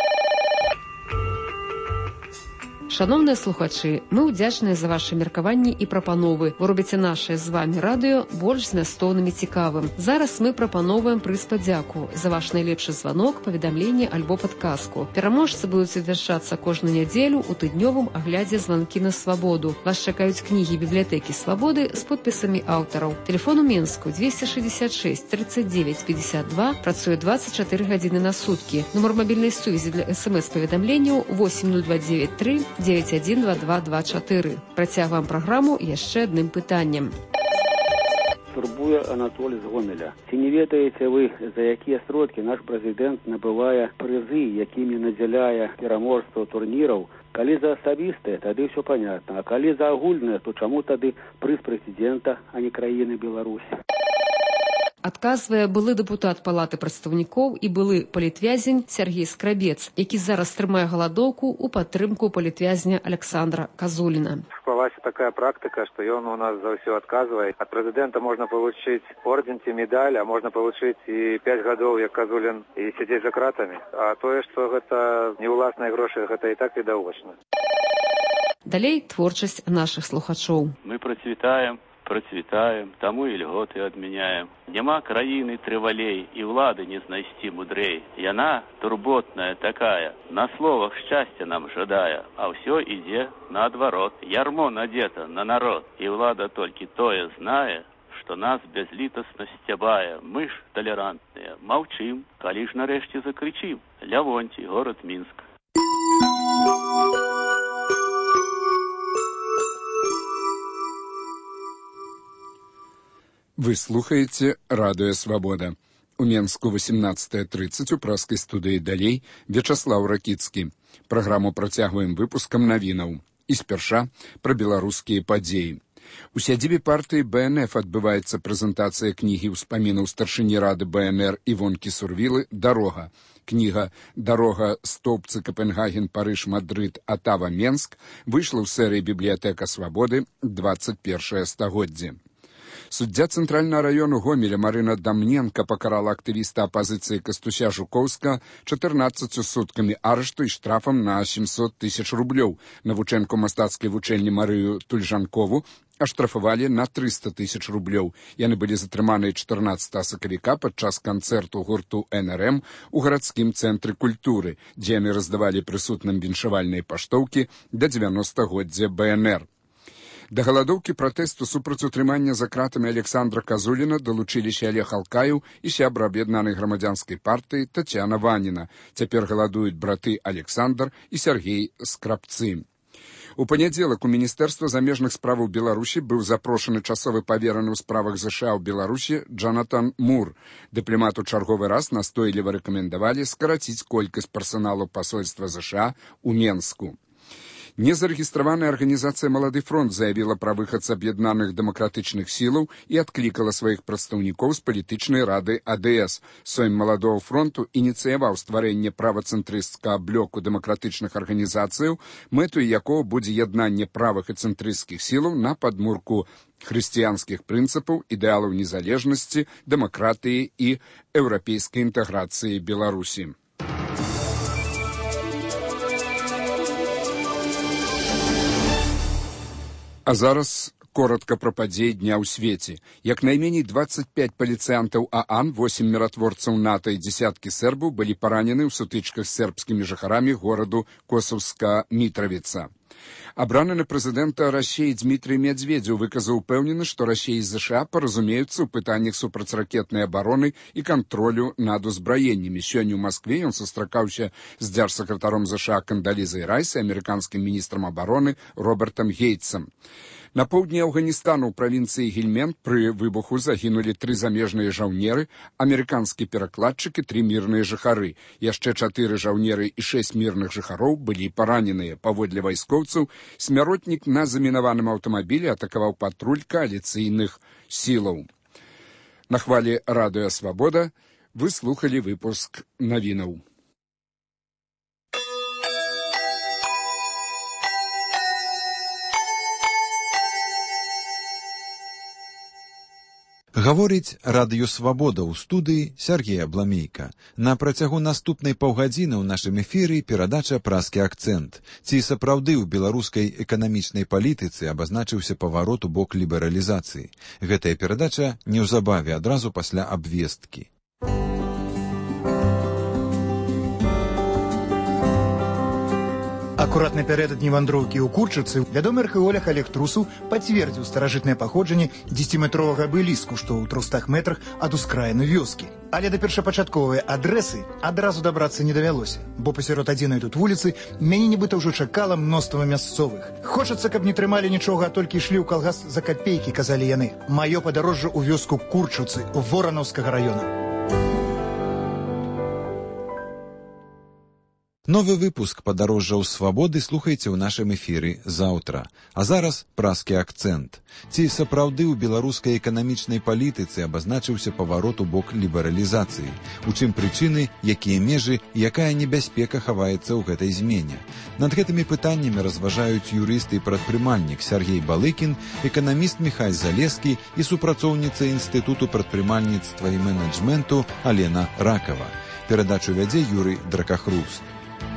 Шановныя слухачы, мы ўдзячныя за ваши меркаванні і прапановы. Вы робіце нашае з вами радыё больш змястоўным і цікавым. Зараз мы прапановваем прыз падзяку за ваш найлепшы званок, паведамленне альбо падказку. Пераможцы будуць абвяшчацца кожную нядзелю ў тыднёвым аглядзе «Званкі на свабоду». Вас чакаюць кнігі бібліятэкі Свабоды з подпісамі аўтараў. Телефон у Менску 266 39 52, працуе 24 гадзіны на суткі. Нумар мабільнай сувязі для СМС-паведамленняў 8029 3 912224. Працягваем праграму яшчэ адным пытаннем. Турбуе Анатолій з Гомеля. Ці не ведаеце вы, за якія сродкі наш прэзідэнт набывае прызы, якімі надзяляе пераможцаў турніраў? Калі за асабістыя, тады ўсё понятно. А калі за агульныя, то чаму тады прыз прэзідэнта, а не краіны Беларусь? адказвае былы дэпутат палаты прадстаўнікоў і былы палітвязень Сергей Скрабец, які зараз трымае галадоўку ў падтрымку палітвязня Александра Казуліна. Склалася такая практика, что он у нас за все отказывает. От президента можно получить орден и медаль, а можно получить и 5 годов, як Казулин, и сидеть за кратами. А то, что это не уласные гроши, это и так видовочно. Далей творчасць наших слухачоў. Мы процветаем, тому и льготы адмяняем. Нема краіны трывалей, и влады не знайсці мудрей. Яна турботная такая, на словах счастья нам жадая, а все ідзе наадварот. Ярмо надето на народ, и влада толькі тое знае, что нас безлітасна сцябае. Мы ж толерантныя, маўчым, калі ж нарэшце закрычым. Лявонтий, город Минск. Вы слухаете «Радио Свобода». У Менску 18:30 у праскай студыі «Далей» Вячаслаў Ракіцкі. Праграму працягваем выпускам навінаў. І спярша пра беларускія падзеі. У сядзібе партыі БНФ адбываецца прэзентацыя кнігі ўспамінаў старшыні рады БНР Івонкі Сурвілы «Дарога». Кніга «Дарога Стопцы Капенгаген Парыж Мадрид Атава Менск» выйшла ў серыі «Бібліятэка Свабоды» 21 стагоддзе. Суддзя Цэнтральнага раёну Гомеля Марына Дамненка пакарала актывіста апазіцыі Кастуся Жукоўска 14 суткамі арышту і штрафам на 700 000 рублёў. Навучэнку мастацкай вучэльні Марыю Тульжанкову аштрафавалі на 300 000 рублёў. Яны былі затрыманыя 14 сакавіка падчас канцэрту гурту НРМ у гарадскім цэнтры культуры, дзе яны раздавалі прысутным віншавальныя паштоўкі да 90-годдзя БНР. Да галадоўкі пратэсту супраць утрымання за кратамі Александра Казуліна далучыліся Олег Алкаеў і сябра аб'яднанай грамадзянскай партыі Тацяна Ваніна. Цяпер галадуюць браты Александр і Сергей Скрабцы. У панядзелак у Міністэрства замежных справаў Беларусі быў запрошаны часовы павераны ў справах ЗША ў Беларусі Джонатан Мур. Дыпламату чарговы раз настойліва рэкамендавалі скараціць колькасць персаналу пасольства ЗША ў Менску. Незарэгістраваная арганізацыя «Малады фронт» заявіла пра выхад з аб'яднаных дэмакратычных сілаў і адклікала сваіх прадстаўнікоў з палітычнай рады АДС. Сойм «Маладога фронту» ініцыяваў стварэнне правацэнтрысцкага блоку дэмакратычных арганізацыяў, мэтаю якого будзе яднанне правых і цэнтрысцкіх сілаў на падмурку хрысціянскіх прынцыпаў, ідэалаў незалежнасці, дэмакратыі і еўрапейскай інтэграцыі Беларусі. А зараз коротка пра падзеі дня ў свеце. Як найменей 25 паліцыянтаў ААН, 8 міратворцаў НАТО і дзесяткі сербаў былі паранены ў сутычках з сербскімі жыхарамі гораду Косаўска-Мітравіца. Абраны на прэзідэнта Расіі Дмітрый Медведзеў выказаў упэўнены, што Расія і ЗША паразумеюцца ў пытаннях супрацьракетнай абароны і кантролю над узбраеннямі. Сёння ў Маскве ён сустракаўся з дзяржсакратаром ЗША Кандалізай Райс і амерыканскім міністрам абароны Робертам Гейтсам. На поўдні Афганістану ў правінцыі Гельмент пры выбуху загінулі 3 замежныя жаўнеры, амерыканскі перакладчык і 3 мірныя жыхары. Яшчэ 4 жаўнеры і 6 мірных жыхароў былі параненыя. Паводле вайскоўцаў, смяротнік на замінаваным аўтамабілі атакаваў патруль кааліцыйных сілаў. На хвалі «Радыё Свабода» вы слухалі выпуск навінаў. Гаворыць радыё «Свабода» ў студыі Сергея Бламейка. На працягу наступнай паўгадзіны ў нашым эфіры перадача «Праскі акцэнт». Ці сапраўды ў беларускай эканамічнай палітыцы абазначыўся паварот у бок лібералізацыі. Гэтая перадача неўзабаве адразу пасля абвесткі. Акурат напярэдадні вандроўкі ў Курчыцы вядомы археолог Олег Трусаў пацвердзіў старажытнае паходжанне 10-метровага абеліску, што ў 300 метрах ад ускраіны вёскі. Але да першапачатковай адрэсы адразу дабрацца не давялося, бо пасярод адзінай тут вуліцы мяне нібыта ўжо чакала мноства мясцовых. Хочацца, каб не трымалі нічога, а толькі ішлі ў калгас за капейкі, казалі яны. Маё падарожжа ў вёску Курчыцы, Воранаўскага раёна. Новы выпуск падарожжаў свабоды слухайце ў нашым эфіры заўтра. А зараз празкі акцэнт. Ці сапраўды ў беларускай эканамічнай палітыцы абазначыўся паварот у бок лібералізацыі? У чым прычыны, якія межы і якая небяспека хаваецца ў гэтай змене? Над гэтымі пытаннямі разважаюць юрыст і прадпрымальнік Сяргей Балыкін, эканаміст Міхась Залескі і супрацоўніца Інстытуту прадпрымальніцтва і менеджменту Алена Ракава. Перадачу вядзе Юрый Дракахруст.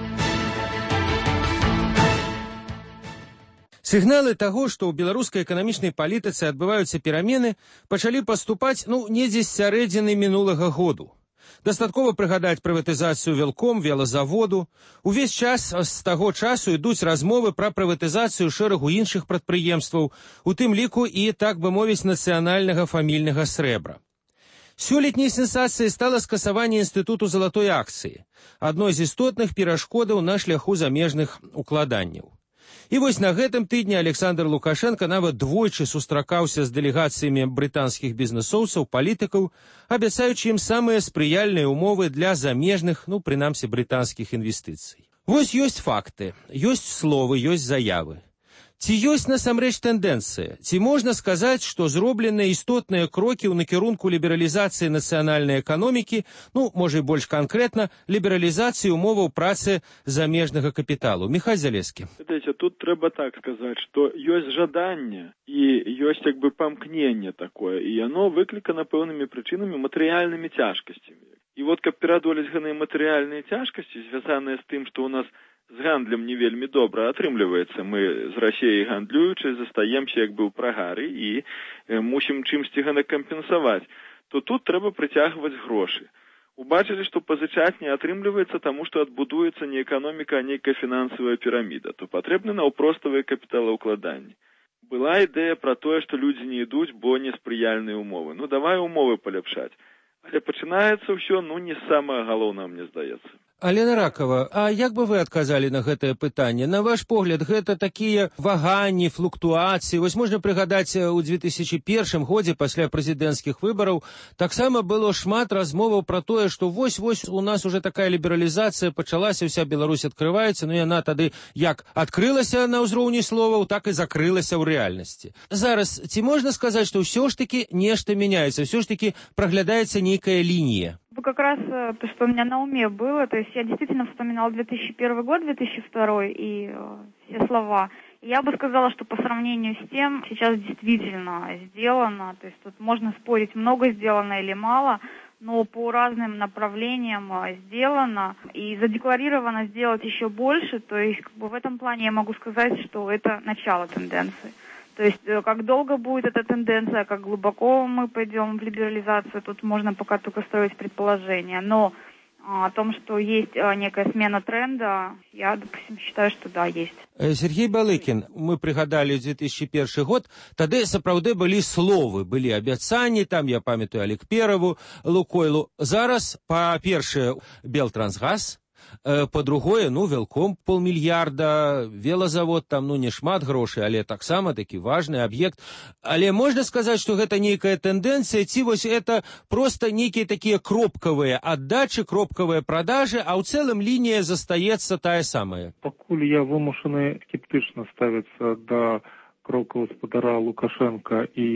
Сігналы таго, што ў беларускай эканамічнай палітыцы адбываюцца перамены, пачалі паступаць, недзе з сярэдзіны мінулага году. Дастаткова прыгадаць прыватызацыю Велком, велазаводу. Увесь час з таго часу ідуць размовы пра прыватызацыю шэрагу іншых прадпрыемстваў, у тым ліку і, так бы мовіць, нацыянальнага фамільнага срэбра. Сёлетняй сенсацыяй стала скасаванне інстытуту залатой акцыі, адной з істотных перашкодаў на шляху замежных укладанняў. І вось на гэтым тыдні Александр Лукашенко нават двойчы сустракаўся з дэлегацыямі брытанскіх бізнэсоўцаў, палітыкаў, абяцаючы ім самыя спрыяльныя ўмовы для замежных, прынамсі, брытанскіх інвестыцый. Вось ёсць факты, ёсць словы, ёсць заявы. Ці ёсць насамрэч тэндэнцыя? Ці можна сказаць, што зробленыя істотныя крокі ў накірунку лібералізацыі нацыянальнай эканомікі, можа і больш канкрэтна, лібералізацыі ўмоваў працы замежнага капіталу? Міхась Залескі. Тут трэба так сказаць, што ёсць жаданне і ёсць памкненне такое, і яно выклікана пэўнымі прычынамі, матэрыяльнымі цяжкасцямі. І каб пераадолець гэтыя матэрыяльныя цяжкасці, звязаныя з тым, што ў нас з гандлем не вельмі добра атрымліваецца. Мы з Расіяй гандлюючы застаемся ў прагары і мусім чымсьці кампенсаваць. То тут трэба прыцягваць грошы. Убачылі, што пазычаць не атрымліваецца, таму што адбудуецца не эканоміка, а нейкая фінансавая піраміда. То патрэбны наўпроставыя капіталаўкладанні. Была ідэя пра тое, што людзі не ідуць, бо неспрыяльныя ўмовы. Давай умовы паляпшаць. Але пачынаецца ўсё, не самае галоўнае, мне здаецца. Алена Ракава, а як бы вы адказалі на гэтае пытанне? На ваш погляд, гэта такія ваганні, флуктуацыі? Вось можна прыгадаць, у 2001 годзе пасля прэзідэнцкіх выбараў таксама было шмат размоваў пра тое, што вось-вось у нас уже такая лібералізацыя пачалася, уся Беларусь адкрываецца, яна тады як адкрылася на ўзроўні словаў, так і закрылася ў рэальнасці. Зараз, ці можна сказаць, што ўсё ж такі нешта мяняецца, ўсё ж такі праглядаецца нейкая лінія? Как раз то, что у меня на уме было, то есть я действительно вспоминала 2001 год, 2002 и все слова. И я бы сказала, что по сравнению с тем сейчас действительно сделано, то есть тут можно спорить, много сделано или мало, но по разным направлениям сделано и задекларировано сделать еще больше, то есть в этом плане я могу сказать, что это начало тенденции. То есть, как долго будет эта тенденция, как глубоко мы пойдем в либерализацию, тут можно пока только строить предположения. Но о том, что есть некая смена тренда, я, допустим, считаю, что да, есть. Сергей Балыкін, мы прыгадалі 2001 год, тады сапраўды былі словы, былі абяцанні, там я памятаю Алікпераву, Лукойлу. Зараз, па-першае, Белтрансгаз, по-другое, Велком 500 мільярда, велазавод там, не шмат грошай, але таксама такі важны аб'ект. Але можна сказаць, што гэта нейкая тэндэнцыя, ці вось это проста нейкія такія кропкавыя аддачы, кропкавыя прадажы, а ў цэлым лінія застаецца тая самая? Пакуль я вымушаны скептычна ставіцца да крокаў гаспадара Лукашенка і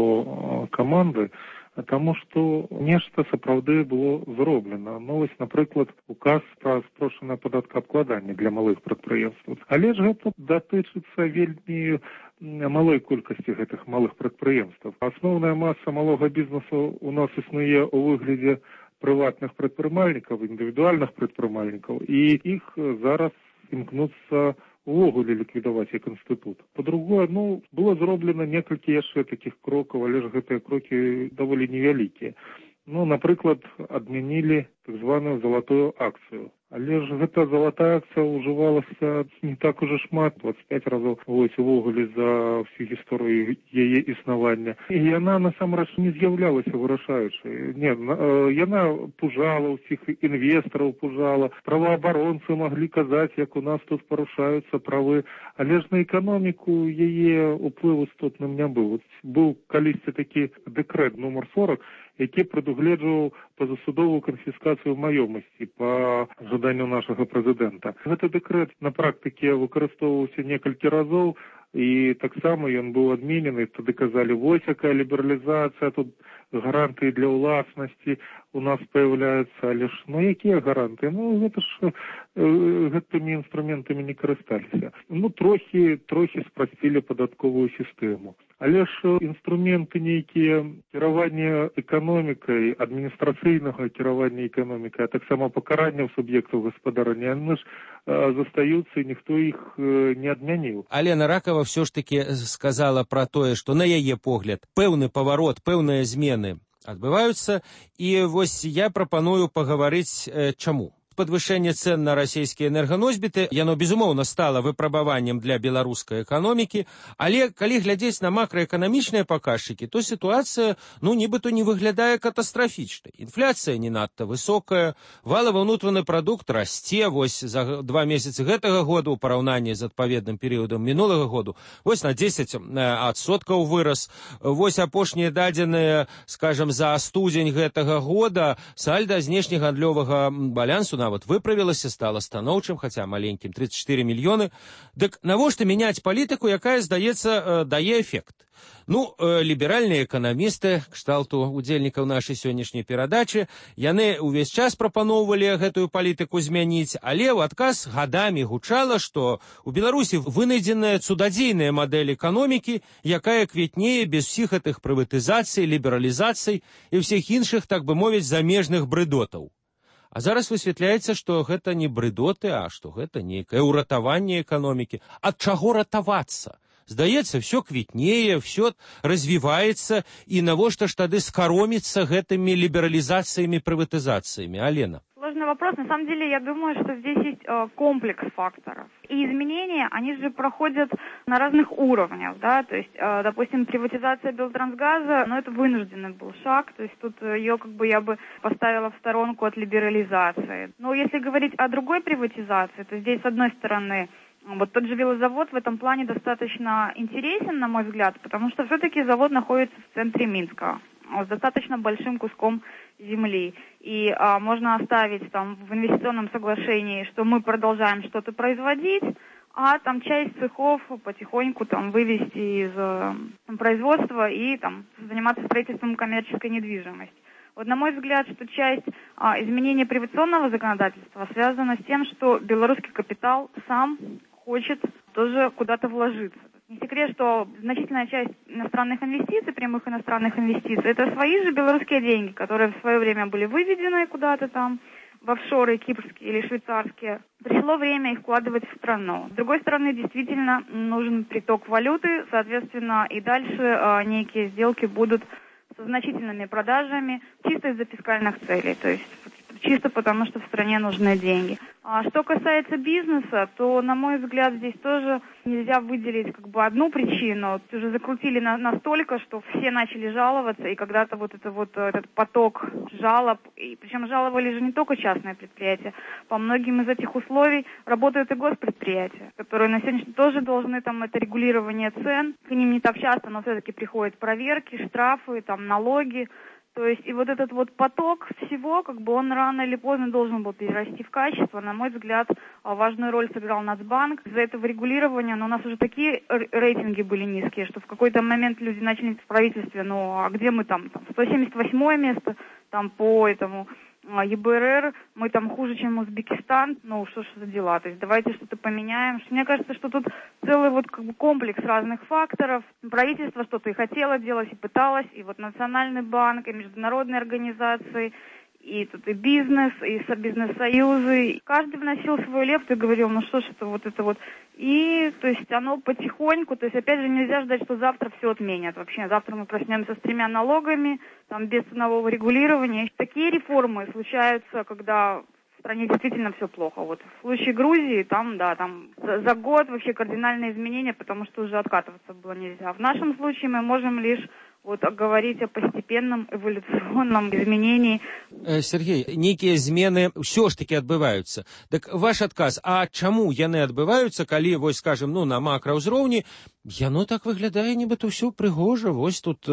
яго каманды, Таму што нешта сапраўды было зроблена. Вось, напрыклад, указ пра спрошчанае падаткаабкладанне для малых прадпрыемстваў. Але ж гэта датычыцца вельмі малой колькасці гэтых малых прадпрыемстваў. Асноўная маса малога бізнесу у нас існуе ў выглядзе прыватных прадпрымальнікаў, індывідуальных прадпрымальнікаў, і іх зараз імкнуцца увогуле ліквідаваць як інстытут. Па-другое, было зроблена некалькі яшчэ такіх крокаў, але ж гэтыя крокі даволі невялікія. Напрыклад, адмянілі так званую залатую акцыю. Але ж гэта залатая акцыя ўжывалася не так уже шмат, 25 разоў увогуле за всю гісторыю яе існавання. І яна насамрэч не з'яўлялася вырашаючай. Не, яна пужала ўсіх інвестараў, пужала. Праваабаронцы маглі казаць, як у нас тут парушаюцца правы. Але ж на эканоміку яе ўплыў істотным не быў. Быў калісьці такі дэкрэт номер 40, які прадугледжваў пазасудовую канфіскацыю маёмасці па жаданню нашага прэзідэнта. Гэты дэкрэт на практыке выкарыстоўваўся некалькі разоў, і таксама ён быў адменены. Тады казалі, вось якая лібералізацыя, тут гарантыі для ўласнасці у нас появляются, але ж, якія гарантыі? Гэта ж гэтымі інструментамі не карысталіся. Трохі спрасцілі падатковую сістэму. Але ж інструменты нейкія кіравання эканомікай, адміністрацыйнага кіравання эканомікай, а таксама пакаранняў суб'ектаў гаспадарання, яны ж застаюцца, і ніхто іх не адмяніў. Алена Ракава все ж таки сказала про тое, што на яе погляд пэўны паварот, пэўныя змены адбываюцца, і вось я прапаную пагаварыць чаму. Падвышэнне цэн на расійскія энерганосьбіты, яно, безумоўна, стала выпрабаваннем для беларускай эканомікі, але калі глядзець на макраэканамічныя паказчыкі, то сітуацыя, нібыта не выглядае катастрафічнай. Інфляцыя не надта высокая, валавы ўнутраны прадукт расце, вось за 2 месяцы гэтага года ў параўнанні з адпаведным перыядам мінулага году, вось на 10% вырас. Вось апошнія дадзеныя, скажам, за студзень гэтага года сальда знешнегандлёвага балансу нават выправілася, стала станоўчым, хаця маленькім, 34 мільёны. Дык навошта мяняць палітыку, якая, здаецца, дае эфект? Ліберальныя эканамісты, кшталту удзельнікаў нашай сённяшняй перадачы, яны ўвесь час прапаноўвалі гэтую палітыку змяніць, але ў адказ гадамі гучала, што ў Беларусі вынайдзеная цудадзейная мадэль эканомікі, якая квітнее без усіх гэтых прыватызацый, лібералізацый і ўсіх іншых, так бы мовіць, замежных брыдотаў. А зараз высвятляецца, што гэта не брыдоты, а што гэта нейкае ўратаванне эканомікі. Ад чаго ратавацца? Здаецца, все квітнее, все развіваецца, і навошта ж тады скароміцца гэтымі лібералізацыямі, прыватызацыямі? Алена. Сложный вопрос. На самом деле, я думаю, что здесь есть комплекс факторов. И изменения, они же проходят на разных уровнях, да, то есть, допустим, приватизация Белтрансгаза, это вынужденный был шаг, то есть тут ее я бы поставила в сторонку от либерализации. Но если говорить о другой приватизации, то здесь, с одной стороны, тот же велозавод в этом плане достаточно интересен, на мой взгляд, потому что все-таки завод находится в центре Минска, с достаточно большим куском земли. И можно оставить там в инвестиционном соглашении, что мы продолжаем что-то производить, а там часть цехов потихоньку вывести из производства и заниматься строительством коммерческой недвижимости. На мой взгляд, что часть изменения приватизационного законодательства связана с тем, что белорусский капитал сам хочет тоже куда-то вложиться. Не секрет, что значительная часть иностранных инвестиций, прямых иностранных инвестиций, это свои же белорусские деньги, которые в свое время были выведены куда-то в офшоры кипрские или швейцарские. Пришло время их вкладывать в страну. С другой стороны, действительно нужен приток валюты, соответственно, и дальше некие сделки будут со значительными продажами, чисто из-за фискальных целей, то есть чисто потому, что в стране нужны деньги. А что касается бизнеса, то, на мой взгляд, здесь тоже нельзя выделить одну причину. Уже закрутили настолько, что все начали жаловаться, и когда-то этот поток жалоб, и причем жаловали же не только частные предприятия, по многим из этих условий работают и госпредприятия, которые на сегодня тоже должны это регулирование цен, к ним не так часто, но все-таки приходят проверки, штрафы, налоги. То есть и этот поток всего, он рано или поздно должен был перерасти в качество. На мой взгляд, важную роль сыграл Нацбанк. Из-за этого регулирования, у нас уже такие рейтинги были низкие, что в какой-то момент люди начали в правительстве, а где мы 178 место, по ЕБРР, мы хуже, чем Узбекистан, что ж за дела, то есть давайте что-то поменяем. Мне кажется, что тут целый комплекс разных факторов. Правительство что-то и хотело делать, и пыталось, и Национальный банк, и международные организации, и тут и бизнес, и бизнес-союзы. Каждый вносил свою лепту и говорил, что ж это. И, то есть, оно потихоньку, то есть, опять же, нельзя ждать, что завтра все отменят. Вообще, завтра мы проснемся с 3 налогами, без ценового регулирования. Такие реформы случаются, когда в стране действительно все плохо. В случае Грузии, за год вообще кардинальные изменения, потому что уже откатываться было нельзя. В нашем случае мы можем лишь вот говорить о постепенном эволюционном изменении. Сергей, нейкія змены ўсё ж таки адбываюцца. Так ваш адказ, а чаму яны адбываюцца, калі, вось, скажем, на макраўзроўні, яно так выглядае, нібыта ўсё прыгожа. Вось тут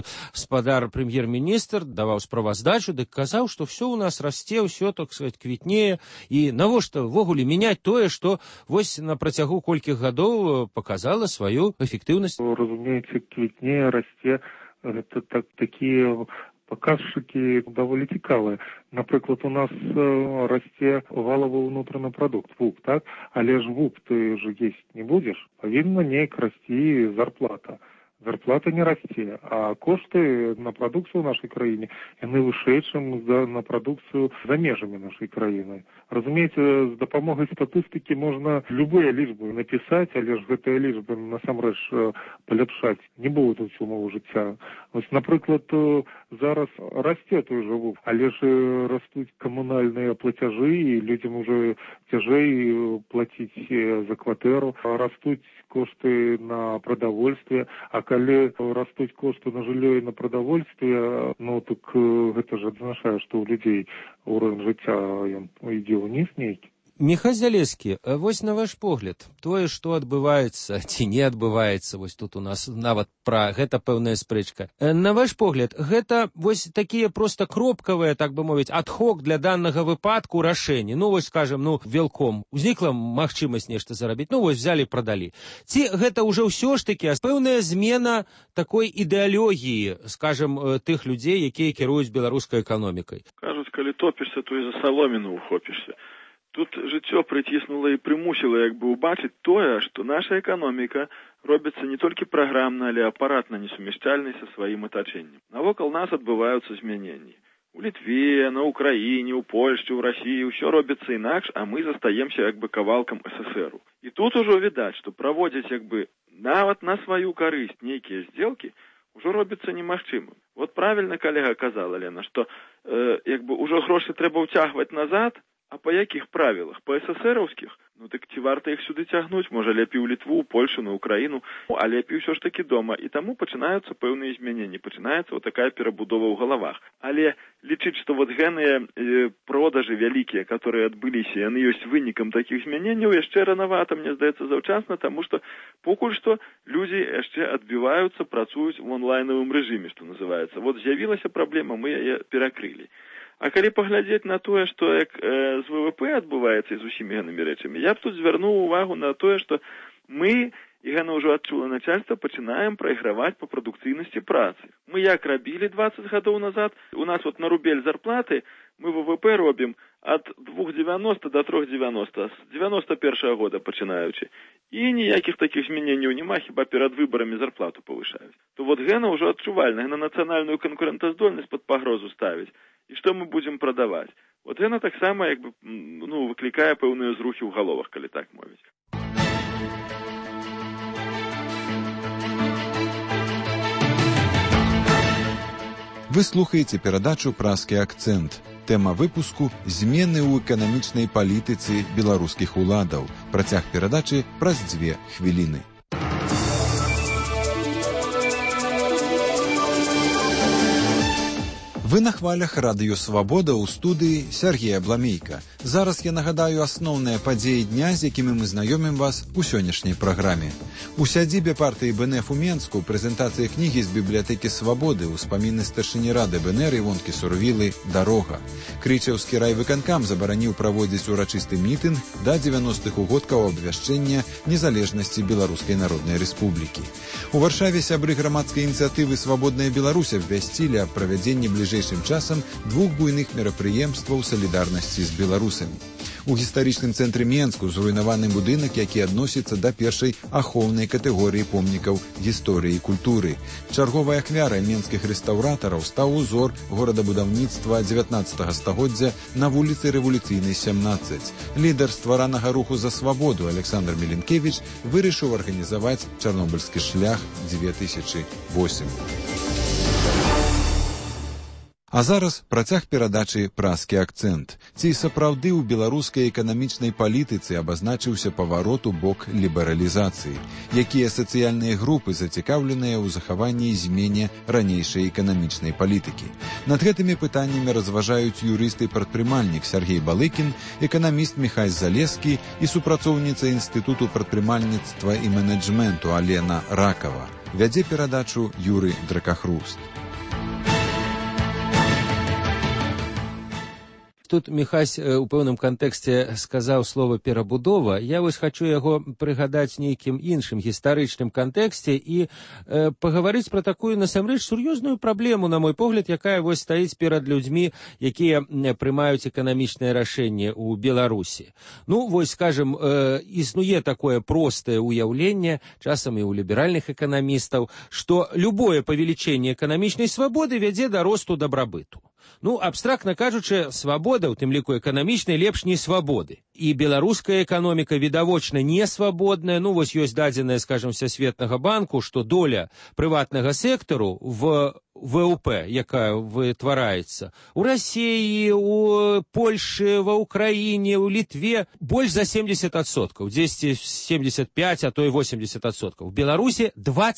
спадар прэм'ер-міністр даваў справаздачу, дык казаў, што ўсё ў нас расце, ўсё, так сказать, квітнее. І навошта ввогуле мяняць тое, што вось на працягу колькіх гадоў показала сваю эфектыўнасць? Разумеется, квітнее, расце, это такие показчики довольно цікавыя. Наприклад, у нас расце валовый внутренний продукт, ВУП, так? Але ж ВУП ты же есть не будешь, павінна неяк расці зарплата. Зарплата не расце, а кошты на прадукцыю ў нашай краіне яны вышэй, чым на прадукцыю за межамі нашай краіны. Разумееце, з дапамогай статыстыкі можна любыя лічбы напісаць, але ж гэтыя лічбы насамрэч паляпшаць не будуць умову жыцця. Вось, напрыклад, зараз расце той жа ВУП, але ж растуць камунальныя плацяжы, і людзям уже цяжэй плаціць за кватэру, растуць кошты на прадавольстве, а калі растуць кошты на жыллё і на прадавольстве, ну так гэта ж азначае, што ў людзей уровень жыцця ідзе ўніз нейкі. Міхась Залескі, вось на ваш погляд, тое, што адбываецца ці не адбываецца, вось тут у нас нават пра гэта пэўная спрэчка. На ваш погляд, гэта вось такія проста кропкавыя, так бы мовіць, адхок для данага выпадку рашэнні. Ну вось, скажем, велком узнікла магчымасць нешта зарабіць, вось взялі, прадалі. Ці гэта ўжо ўсё ж такі пэўная змена такой ідэалогіі, скажем, тых людзей, якія кіруюць беларускай эканомікай? Кажуць, калі топішся, то і за саломіну ухопішся. Тут жыццё прыціснула і прымусіла як бы ўбачыць тое, што наша эканоміка робіцца не толькі праграмна, але апаратна несумяшчальнай са сваім атачэннем. Навокал нас адбываюцца змяненні. У Літве, на Украіне, у Польшчы, у Расіі ўсё робіцца інакш, а мы застаемся як бы кавалкам СССРу. І тут ужо відаць, што праводзіць як бы нават на сваю карысць нейкія здзелкі ўжо робіцца немагчымым. Вот правільна калега казала, Лена, што як бы ўжо грошы трэба ўцягваць назад. А па якіх правілах? Па СССРаўскіх? Ну так ці варта іх сюды цягнуць? Можа, лепей у Літву, у Польшу, на Украіну, а лепей усё ж такі дома. І таму пачынаюцца пэўныя змяненні, пачынаецца вот такая перабудова ў галавах. Але лічыць, што вот гэныя продажы вялікія, которые адбыліся, яны ёсць вынікам такіх змяненняў, яшчэ ранавата, мне здаецца, заўчасна, таму што покуль што людзі яшчэ адбіваюцца, працуюць в онлайнавым рэжыме, што называецца. Вот з'явілася праблема, мы яе перакрылі. А калі паглядзець на тое, што як з ВВП адбываецца і з усімі гэтымі рэчамі, я б тут звярнуў увагу на тое, што мы, і гэта ўжо адчула начальства, пачынаем прайграваць па прадукцыйнасці працы. Мы як рабілі 20 гадоў назад, у нас вот на рубель зарплаты мы ВВП робім ад 2,90 до 3,90, з 91 года пачынаючы. І ніякіх такіх змяненняў няма, хіба перад выбарамі зарплату павышаюць. То вот гэта ўжо адчувальна, гэта нацыянальную канкурэнтаздольнасць пад пагрозу ставіць. І што мы будзем прадаваць? Вот гэта таксама як бы, выклікае пэўныя зрухі ў галовах, калі так мовіць. Вы слухаеце перадачу «Празкі акцэнт». Тэма выпуску «Змены ў эканамічнай палітыцы беларускіх уладаў». Працяг перадачы праз 2 хвіліны. Вы на хвалях радыё «Свабода» ў студыі Сергея Бламейка. Зараз я нагадаю асноўныя падзеі дня, з якімі мы знаёмім вас у сённяшняй праграме. У сядзібе партыі БНФ у Менску прэзентацыя кнігі з бібліятэкі «Свабоды» ўспаміны старшыні рады БНР Івонкі Сурвілы «Дарога». Крычаўскі райвыканкам забараніў праводзіць урачысты мітынг да 90-х угодкаў абвяшчэння незалежнасці Беларускай Народнай Рэспублікі. У Варшаве сябры грамадскай ініцыятывы «Свабодная Беларусь» абвясцілі аб правядзенні бліжэйшым часам 2 буйных мерапрыемстваў салідарнасці з беларусамі. У гістарычным цэнтры Менску зруйнаваны будынак, які адносіцца да першай ахоўнай катэгорыі помнікаў гісторыі і культуры. Чарговай ахвярай менскіх рэстаўратараў стаў узор горадабудаўніцтва 19 стагоддзя на вуліцы Рэвалюцыйнай 17. Лідар стваранага руху за свабоду Александр Меленкевіч вырашыў арганізаваць Чарнобыльскі шлях 2008. А зараз працяг перадачы «Праскі акцэнт». Ці сапраўды ў беларускай эканамічнай палітыцы абазначыўся паварот у бок лібералізацыі? Якія сацыяльныя групы зацікаўленыя ў захаванні і змене ранейшай эканамічнай палітыкі? Над гэтымі пытаннямі разважаюць юрыст і прадпрымальнік Сергей Балыкін, эканаміст Міхась Залескі і супрацоўніца Інстытуту прадпрымальніцтва і менеджменту Алена Ракава. Вядзе перадачу Юры Дракахруст. Тут Міхась у пэўным кантэксце сказаў слова «перабудова». Я вось хачу яго прыгадаць нейкім іншым гістарычным кантэксце і пагаварыць пра такую насамрэч сур'ёзную праблему, на мой погляд, якая вось стаіць перад людзьмі, якія прымаюць эканамічнае рашэнне ў Беларусі. Ну, вось, скажем, існуе такое простае ўяўленне, часам і ў ліберальных эканамістаў, што любое павелічэнне эканамічнай свабоды вядзе да росту дабрабыту. Ну, абстрактна кажучы, свабода, у тым ліку эканамічнай, лепш не свабоды. І беларуская эканоміка відавочна не свабодная. Ну, вось ёсць дадзеная, скажем, Сусветнага банку, што доля прыватнага сектару в ВВП, якая вытвараецца у Расіі, у Польшы, ва Ўкраіне, у Літве больш за 70%, 10-75, а то і 80%. В Беларусі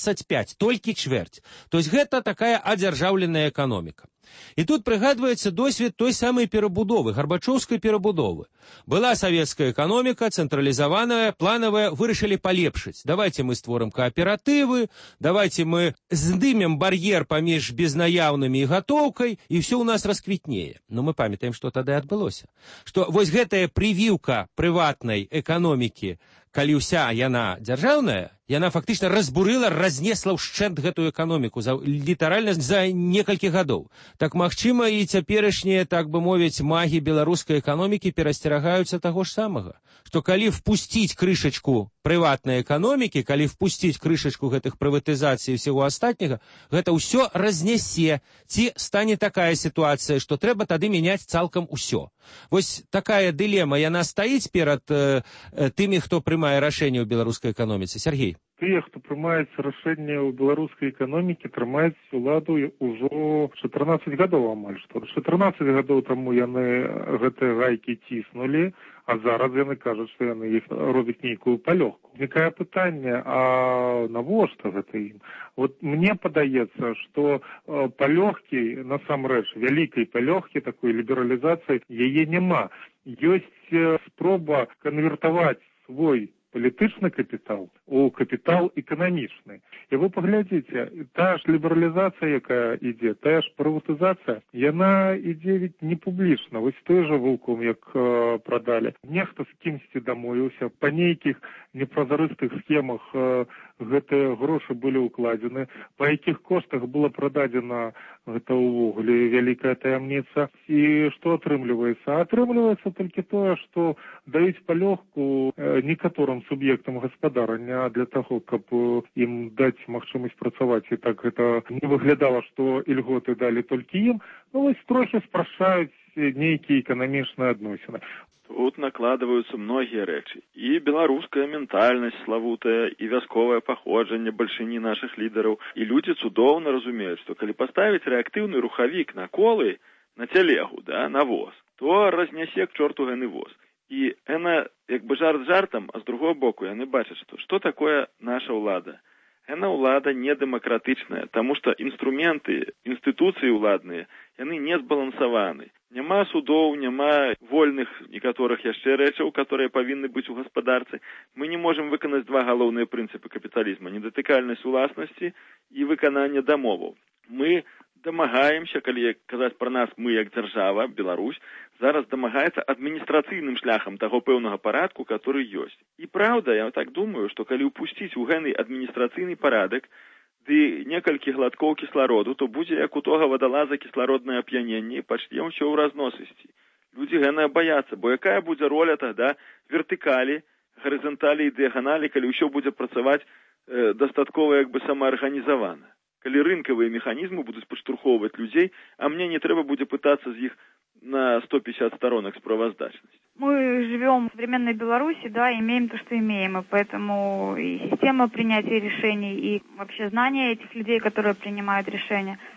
25, толькі чвэрць. То есть гэта такая адзяржаўленая эканоміка. І тут прыгадваецца досвед той самай перабудовы, гарбачоўскай перабудовы. Была савецкая эканоміка, цэнтралізаваная, планавая, вырашылі палепшыць. Давайте мы створым кааператывы, давайте мы здымем бар'ер паміж безнаяўнымі і гатоўкай, і ўсё ў нас расквітнее. Но мы памятаем, што тады адбылося. Што вось гэтая прывіўка прыватнай эканомікі, калі ўся яна дзяржаўная, яна фактычна разбурыла, разнесла ўшчэнт гэтую эканоміку літаральна за некалькі гадоў. Так магчыма, і цяперашнія, так бы мовіць, магі беларускай эканомікі перасцерагаюцца таго ж самага. Што калі впусціць крышачку прыватнай эканомікі, калі впусціць крышачку гэтых прыватызацый і ўсяго астатняга, гэта ўсё разнясе. Ці стане такая сітуацыя, што трэба тады мяняць цалкам усё. Вось такая дылема, яна стаіць перад тымі, хто прымае рашэнне ў беларускай эканоміцы. Сергей. Тыя, хто прымаюць рашэнне ў беларускай эканомікі, трымаюць уладу ўжо 14 гадоў амаль што. 14 гадоў таму яны гэтыя гайкі ціснулі, а зараз яны кажуць, што яны іх робяць нейкую палёгку. Узнікае пытанне, а навошта гэта ім? Вот мне падаецца, што палёгкі, насамрэч, вялікай палёгкі, такой лібералізацыі, яе няма. Ёсць спроба канвертаваць свой палітычны капітал у капітал эканамічны. І вы паглядзіце, тая ж лібералізацыя, якая ідзе, тая ж прыватызацыя, яна ідзе ведь не публічна. Вось той жа Вулком, як прадалі. Нехта з кімсьці дамовіўся, па нейкіх непразарыстых схемах гэтыя грошы былі ўкладзены, па якіх коштах была прададзена гэта ўвогуле вялікая таямніца. І што атрымліваецца? Атрымліваецца толькі тое, што даюць палёгку некаторым суб'ектам гаспадарання для таго, каб ім даць магчымасць працаваць. І так гэта не выглядала, што ільготы далі толькі ім. Ну, вось трохі спрашчаюць нейкія эканамічныя адносіны. Тут накладываются многие рэчы. І беларуская ментальнасць славутая, і вясковае паходжанне бальшыні нашых лідараў. І людзі цудоўна разумеюць, што калі паставіць рэактыўны рухавік на колы, на цялегу, да, на воз, то разнясе к чорту гэны воз. І яна, як бы жарт жартам, а з другого боку яны бачаць, што такое наша ўлада. Яна ўлада недэмакратычная, таму што інструменты, інстытуцыі ўладныя, яны не збалансаваны. Няма судоў, няма вольных некаторых яшчэ рэчаў, которые павінны быць у гаспадарцы. Мы не можам выканаць два галоўныя прынцыпы капіталізма: недатыкальнасць уласнасці і выкананне дамоваў. Мы дамагаемся, калі казаць пра нас, мы як дзяржава, Беларусь, зараз дамагаецца адміністрацыйным шляхам таго пэўнага парадку, который ёсць. І праўда, я так думаю, што калі ўпусціць у гэны адміністрацыйны парадак ды некалькі глаткоў кіслароду, то будзе як у тога вадалаза кіслароднае ап'яненне і пачне ўсё ў разносісці. Людзі гэна баяцца, бо якая будзе роля тада вертыкалі, гарызанталі і дыяганалі, калі ўсё будзе працаваць дастаткова як бы самаарганізавана. Калі рынкавыя механізмы будуць падштурхоўваць людзей, а мне не трэба будзе пытацца з іх на 150 сторонок справоздачности. Мы живем в современной Беларуси, да, имеем то, что имеем, и поэтому и система принятия решений, и вообще знания этих людей, которые принимают решения,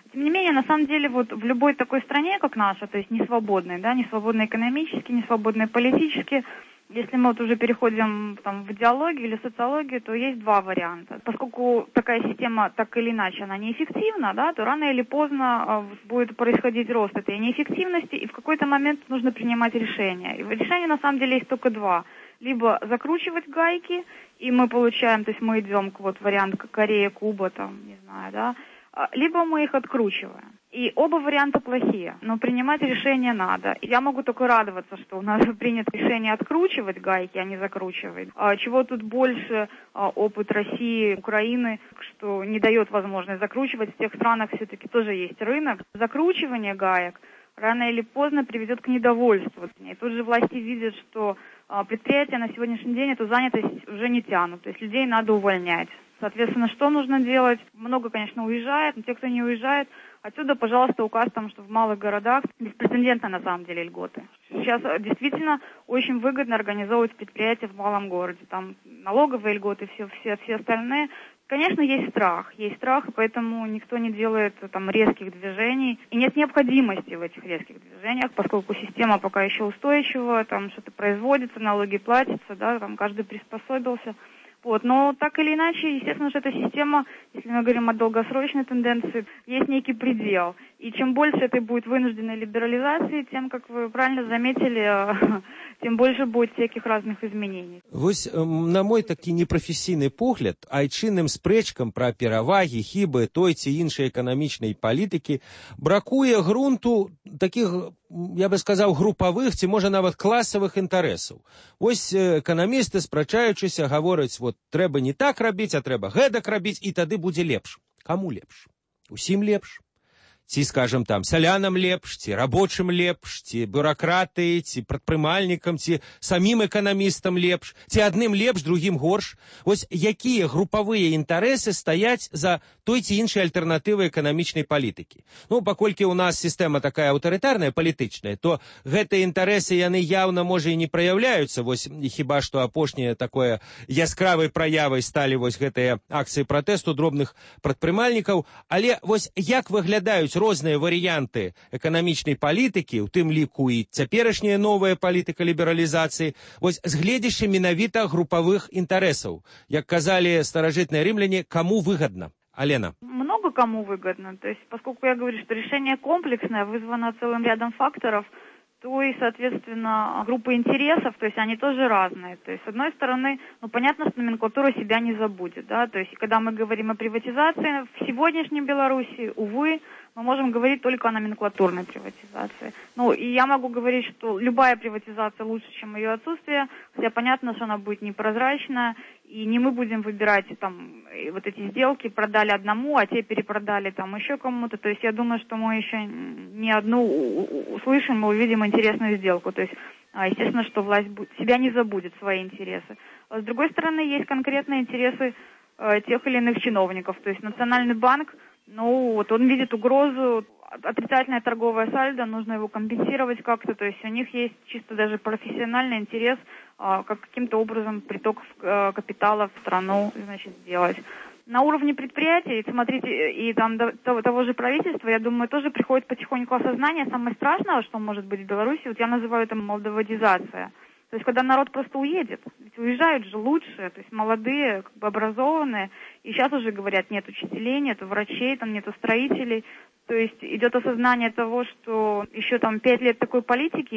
Тем не менее, на самом деле, вот в любой такой стране, как наша, то есть не свободной, да, не свободной экономически, не свободной политически, если мы вот уже переходим там, в идеологию или социологию, то есть два варианта. Поскольку такая система так или иначе она неэффективна, да, то рано или поздно будет происходить рост этой неэффективности, и в какой-то момент нужно принимать решения. И решения на самом деле есть только два. Либо закручивать гайки, и мы получаем, то есть мы идем к вот варианту Корея, Куба, там, не знаю, да, либо мы их откручиваем. И оба варианта плохие, но принимать решение надо. Я могу только радоваться, что у нас принято решение откручивать гайки, а не закручивать. Чего тут больше опыт России, Украины, что не дает возможность закручивать. В тех странах все-таки тоже есть рынок. Закручивание гаек рано или поздно приведет к недовольству. И тут же власти видят, что предприятия на сегодняшний день эту занятость уже не тянут. То есть людей надо увольнять. Соответственно, что нужно делать? Много, конечно, уезжает, но те, кто не уезжает, отсюда, пожалуйста, указ там, что в малых городах беспрецедентно на самом деле льготы. Сейчас действительно очень выгодно организовывать предприятия в малом городе. Там налоговые льготы, все остальные. Конечно, есть страх, и поэтому никто не делает там резких движений. И нет необходимости в этих резких движениях, поскольку система пока еще устойчива, там что-то производится, налоги платятся, да, там каждый приспособился. Вот. Но так или иначе, естественно, что эта система, если мы говорим о долгосрочной тенденции, есть некий предел. И чем больше этой будет вынужденной либерализации, тем, как вы правильно заметили, тем больше будет всяких разных изменений. Вось, на мой такі непрафесійны погляд, айчынным спрэчкам пра перавагі, хібы той ці іншай эканамічнай палітыкі бракуе грунту такіх, я бы сказаў, групавых ці, можа, нават класавых інтарэсаў. Вось эканамісты, спрачаючыся, гавораць, вот, трэба не так рабіць, а трэба гэтак рабіць, і тады будзе лепш. Каму лепш? Усім лепш? Ці, скажем, там, сялянам лепш, ці рабочым лепш, ці бюракраты, ці прадпрымальнікам, ці самім эканамістам лепш, ці адным лепш, другім горш. Вось якія групавыя інтарэсы стаяць за той ці іншай альтэрнатывай эканамічнай палітыкі. Ну, паколькі ў нас сістэма такая аўтарытарная, палітычная, то гэтыя інтарэсы, яны яўна, можа, і не праяўляюцца. Вось хіба што апошняе такое яскравай праявай сталі вось гэтыя акцыі пратэсту дробных прадпрымальнікаў. Але вось як выглядаюць розныя варыянты эканамічнай палітыкі, у тым ліку і цяперашняя новая палітыка лібералізацыі, вось з гледзячы менавіта групавых інтарэсаў. Як казалі старажытныя рымляне, каму выгодно? Алена. Много кому выгодно. То есть, поскольку я говорю, что решение комплексное, вызвано целым рядом факторов, то и, соответственно, группы интересов, то есть они тоже разные. То есть, с одной стороны, ну, понятно, что номенклатура себя не забудет, да, то есть, когда мы говорим о приватизации, в сегодняшнем Беларуси, увы, мы можем говорить только о номенклатурной приватизации. Ну, и я могу говорить, что любая приватизация лучше, чем ее отсутствие, хотя понятно, что она будет непрозрачная, и не мы будем выбирать там вот эти сделки, продали одному, а те перепродали там еще кому-то. То есть я думаю, что мы еще не одну услышим, мы увидим интересную сделку. То есть, естественно, что власть себя не забудет, свои интересы. А с другой стороны, есть конкретные интересы тех или иных чиновников. То есть Национальный банк, ну, вот он видит угрозу, отрицательное торговое сальдо, нужно его компенсировать как-то, то есть у них есть чисто даже профессиональный интерес, как каким-то образом приток капитала в страну, значит, сделать. На уровне предприятий, смотрите, и там того же правительства, я думаю, тоже приходит потихоньку осознание самое страшное, что может быть в Беларуси, вот я называю это молдоводизация. То есть, когда народ просто уедет, ведь уезжают же лучшие, то есть молодые, как бы образованные, и сейчас уже говорят, нет учителей, нет врачей, там нету строителей, то есть идет осознание того, что еще там 5 лет такой политики,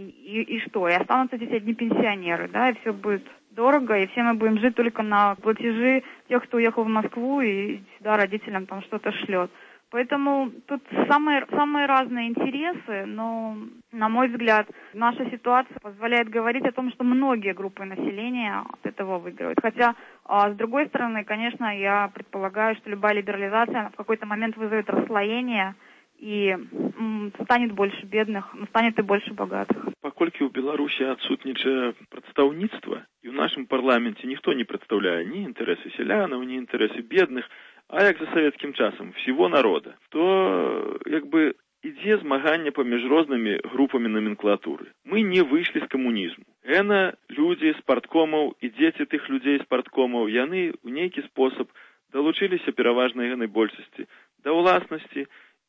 и что, и останутся здесь одни пенсионеры, да, и все будет дорого, и все мы будем жить только на платежи тех, кто уехал в Москву, и сюда родителям там что-то шлет. Поэтому тут самые разные интересы, но, на мой взгляд, наша ситуация позволяет говорить о том, что многие группы населения от этого выигрывают. Хотя, с другой стороны, конечно, я предполагаю, что любая либерализация в какой-то момент вызовет расслоение, и станет больше бедных, но станет и больше богатых. Паколькі ў Беларусі адсутнічае прадстаўніцтва, і ў нашым парламенце ніхто не прадстаўляе ні інтарэсы сялянаў, ні інтарэсы бедных, а як за савецкім часам, всего народа, то як бы ідзе змаганне паміж рознымі групамі номенклатуры. Мы не выйшлі з камунізму. Гэна людзі з парткомаў і дзеці тых людзей з парткомаў, яны ў нейкі спосаб далучыліся пераважнай гэнай большасці да ўласнасці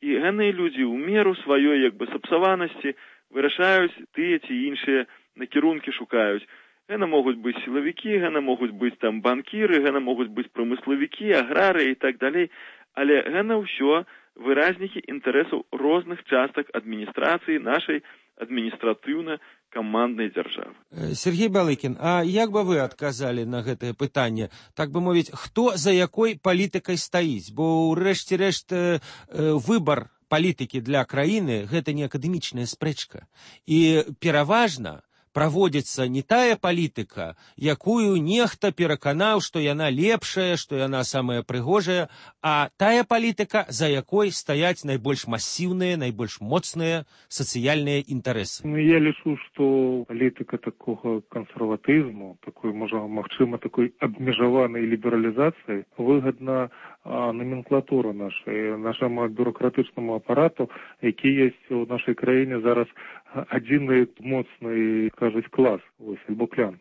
І гэтыя людзі ў меру сваёй як бы сапсаванасці вырашаюць тыя ці іншыя накірункі шукаюць. Гэта могуць быць сілавікі, гэта могуць быць там банкіры, гэта могуць быць прамыславікі, аграрыі і так далей. Але гэта ўсё выразнікі інтарэсаў розных частак адміністрацыі нашай адміністратыўна-каманднай дзяржавы. Сергей Балыкін, а як бы вы адказалі на гэтае пытанне? Так бы мовіць, хто за якой палітыкай стаіць? Бо ў рэшце-рэшт выбар палітыкі для краіны – гэта не акадэмічная спрэчка. І пераважна праводзіцца не тая палітыка, якую нехта пераканаў, што яна лепшая, што яна самая прыгожая, а тая палітыка, за якой стаяць найбольш масіўныя, найбольш моцныя сацыяльныя інтарэсы. Я лічу, што палітыка такога кансерватызму, такой, магчыма, такой абмежаванай лібералізацыі выгадна номенклатура нашаму бюрократычнаму апарату, які ёсць у нашай краіне зараз адзіны моцны, кажуць, клас, альбо клян.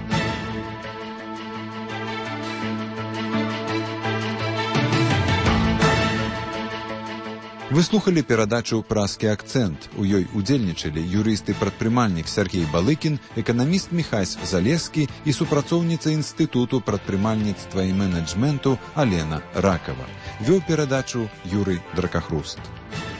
Вы слухали перадачу «Праскі акцэнт». У ёй удзельнічалі юрыст-прадпрымальнік Сергей Балыкін, эканаміст Міхась Залескі і супрацоўніца Інстытуту прадпрымальніцтва і менеджменту Алена Ракава. Вёў перадачу Юрый Дракахруст.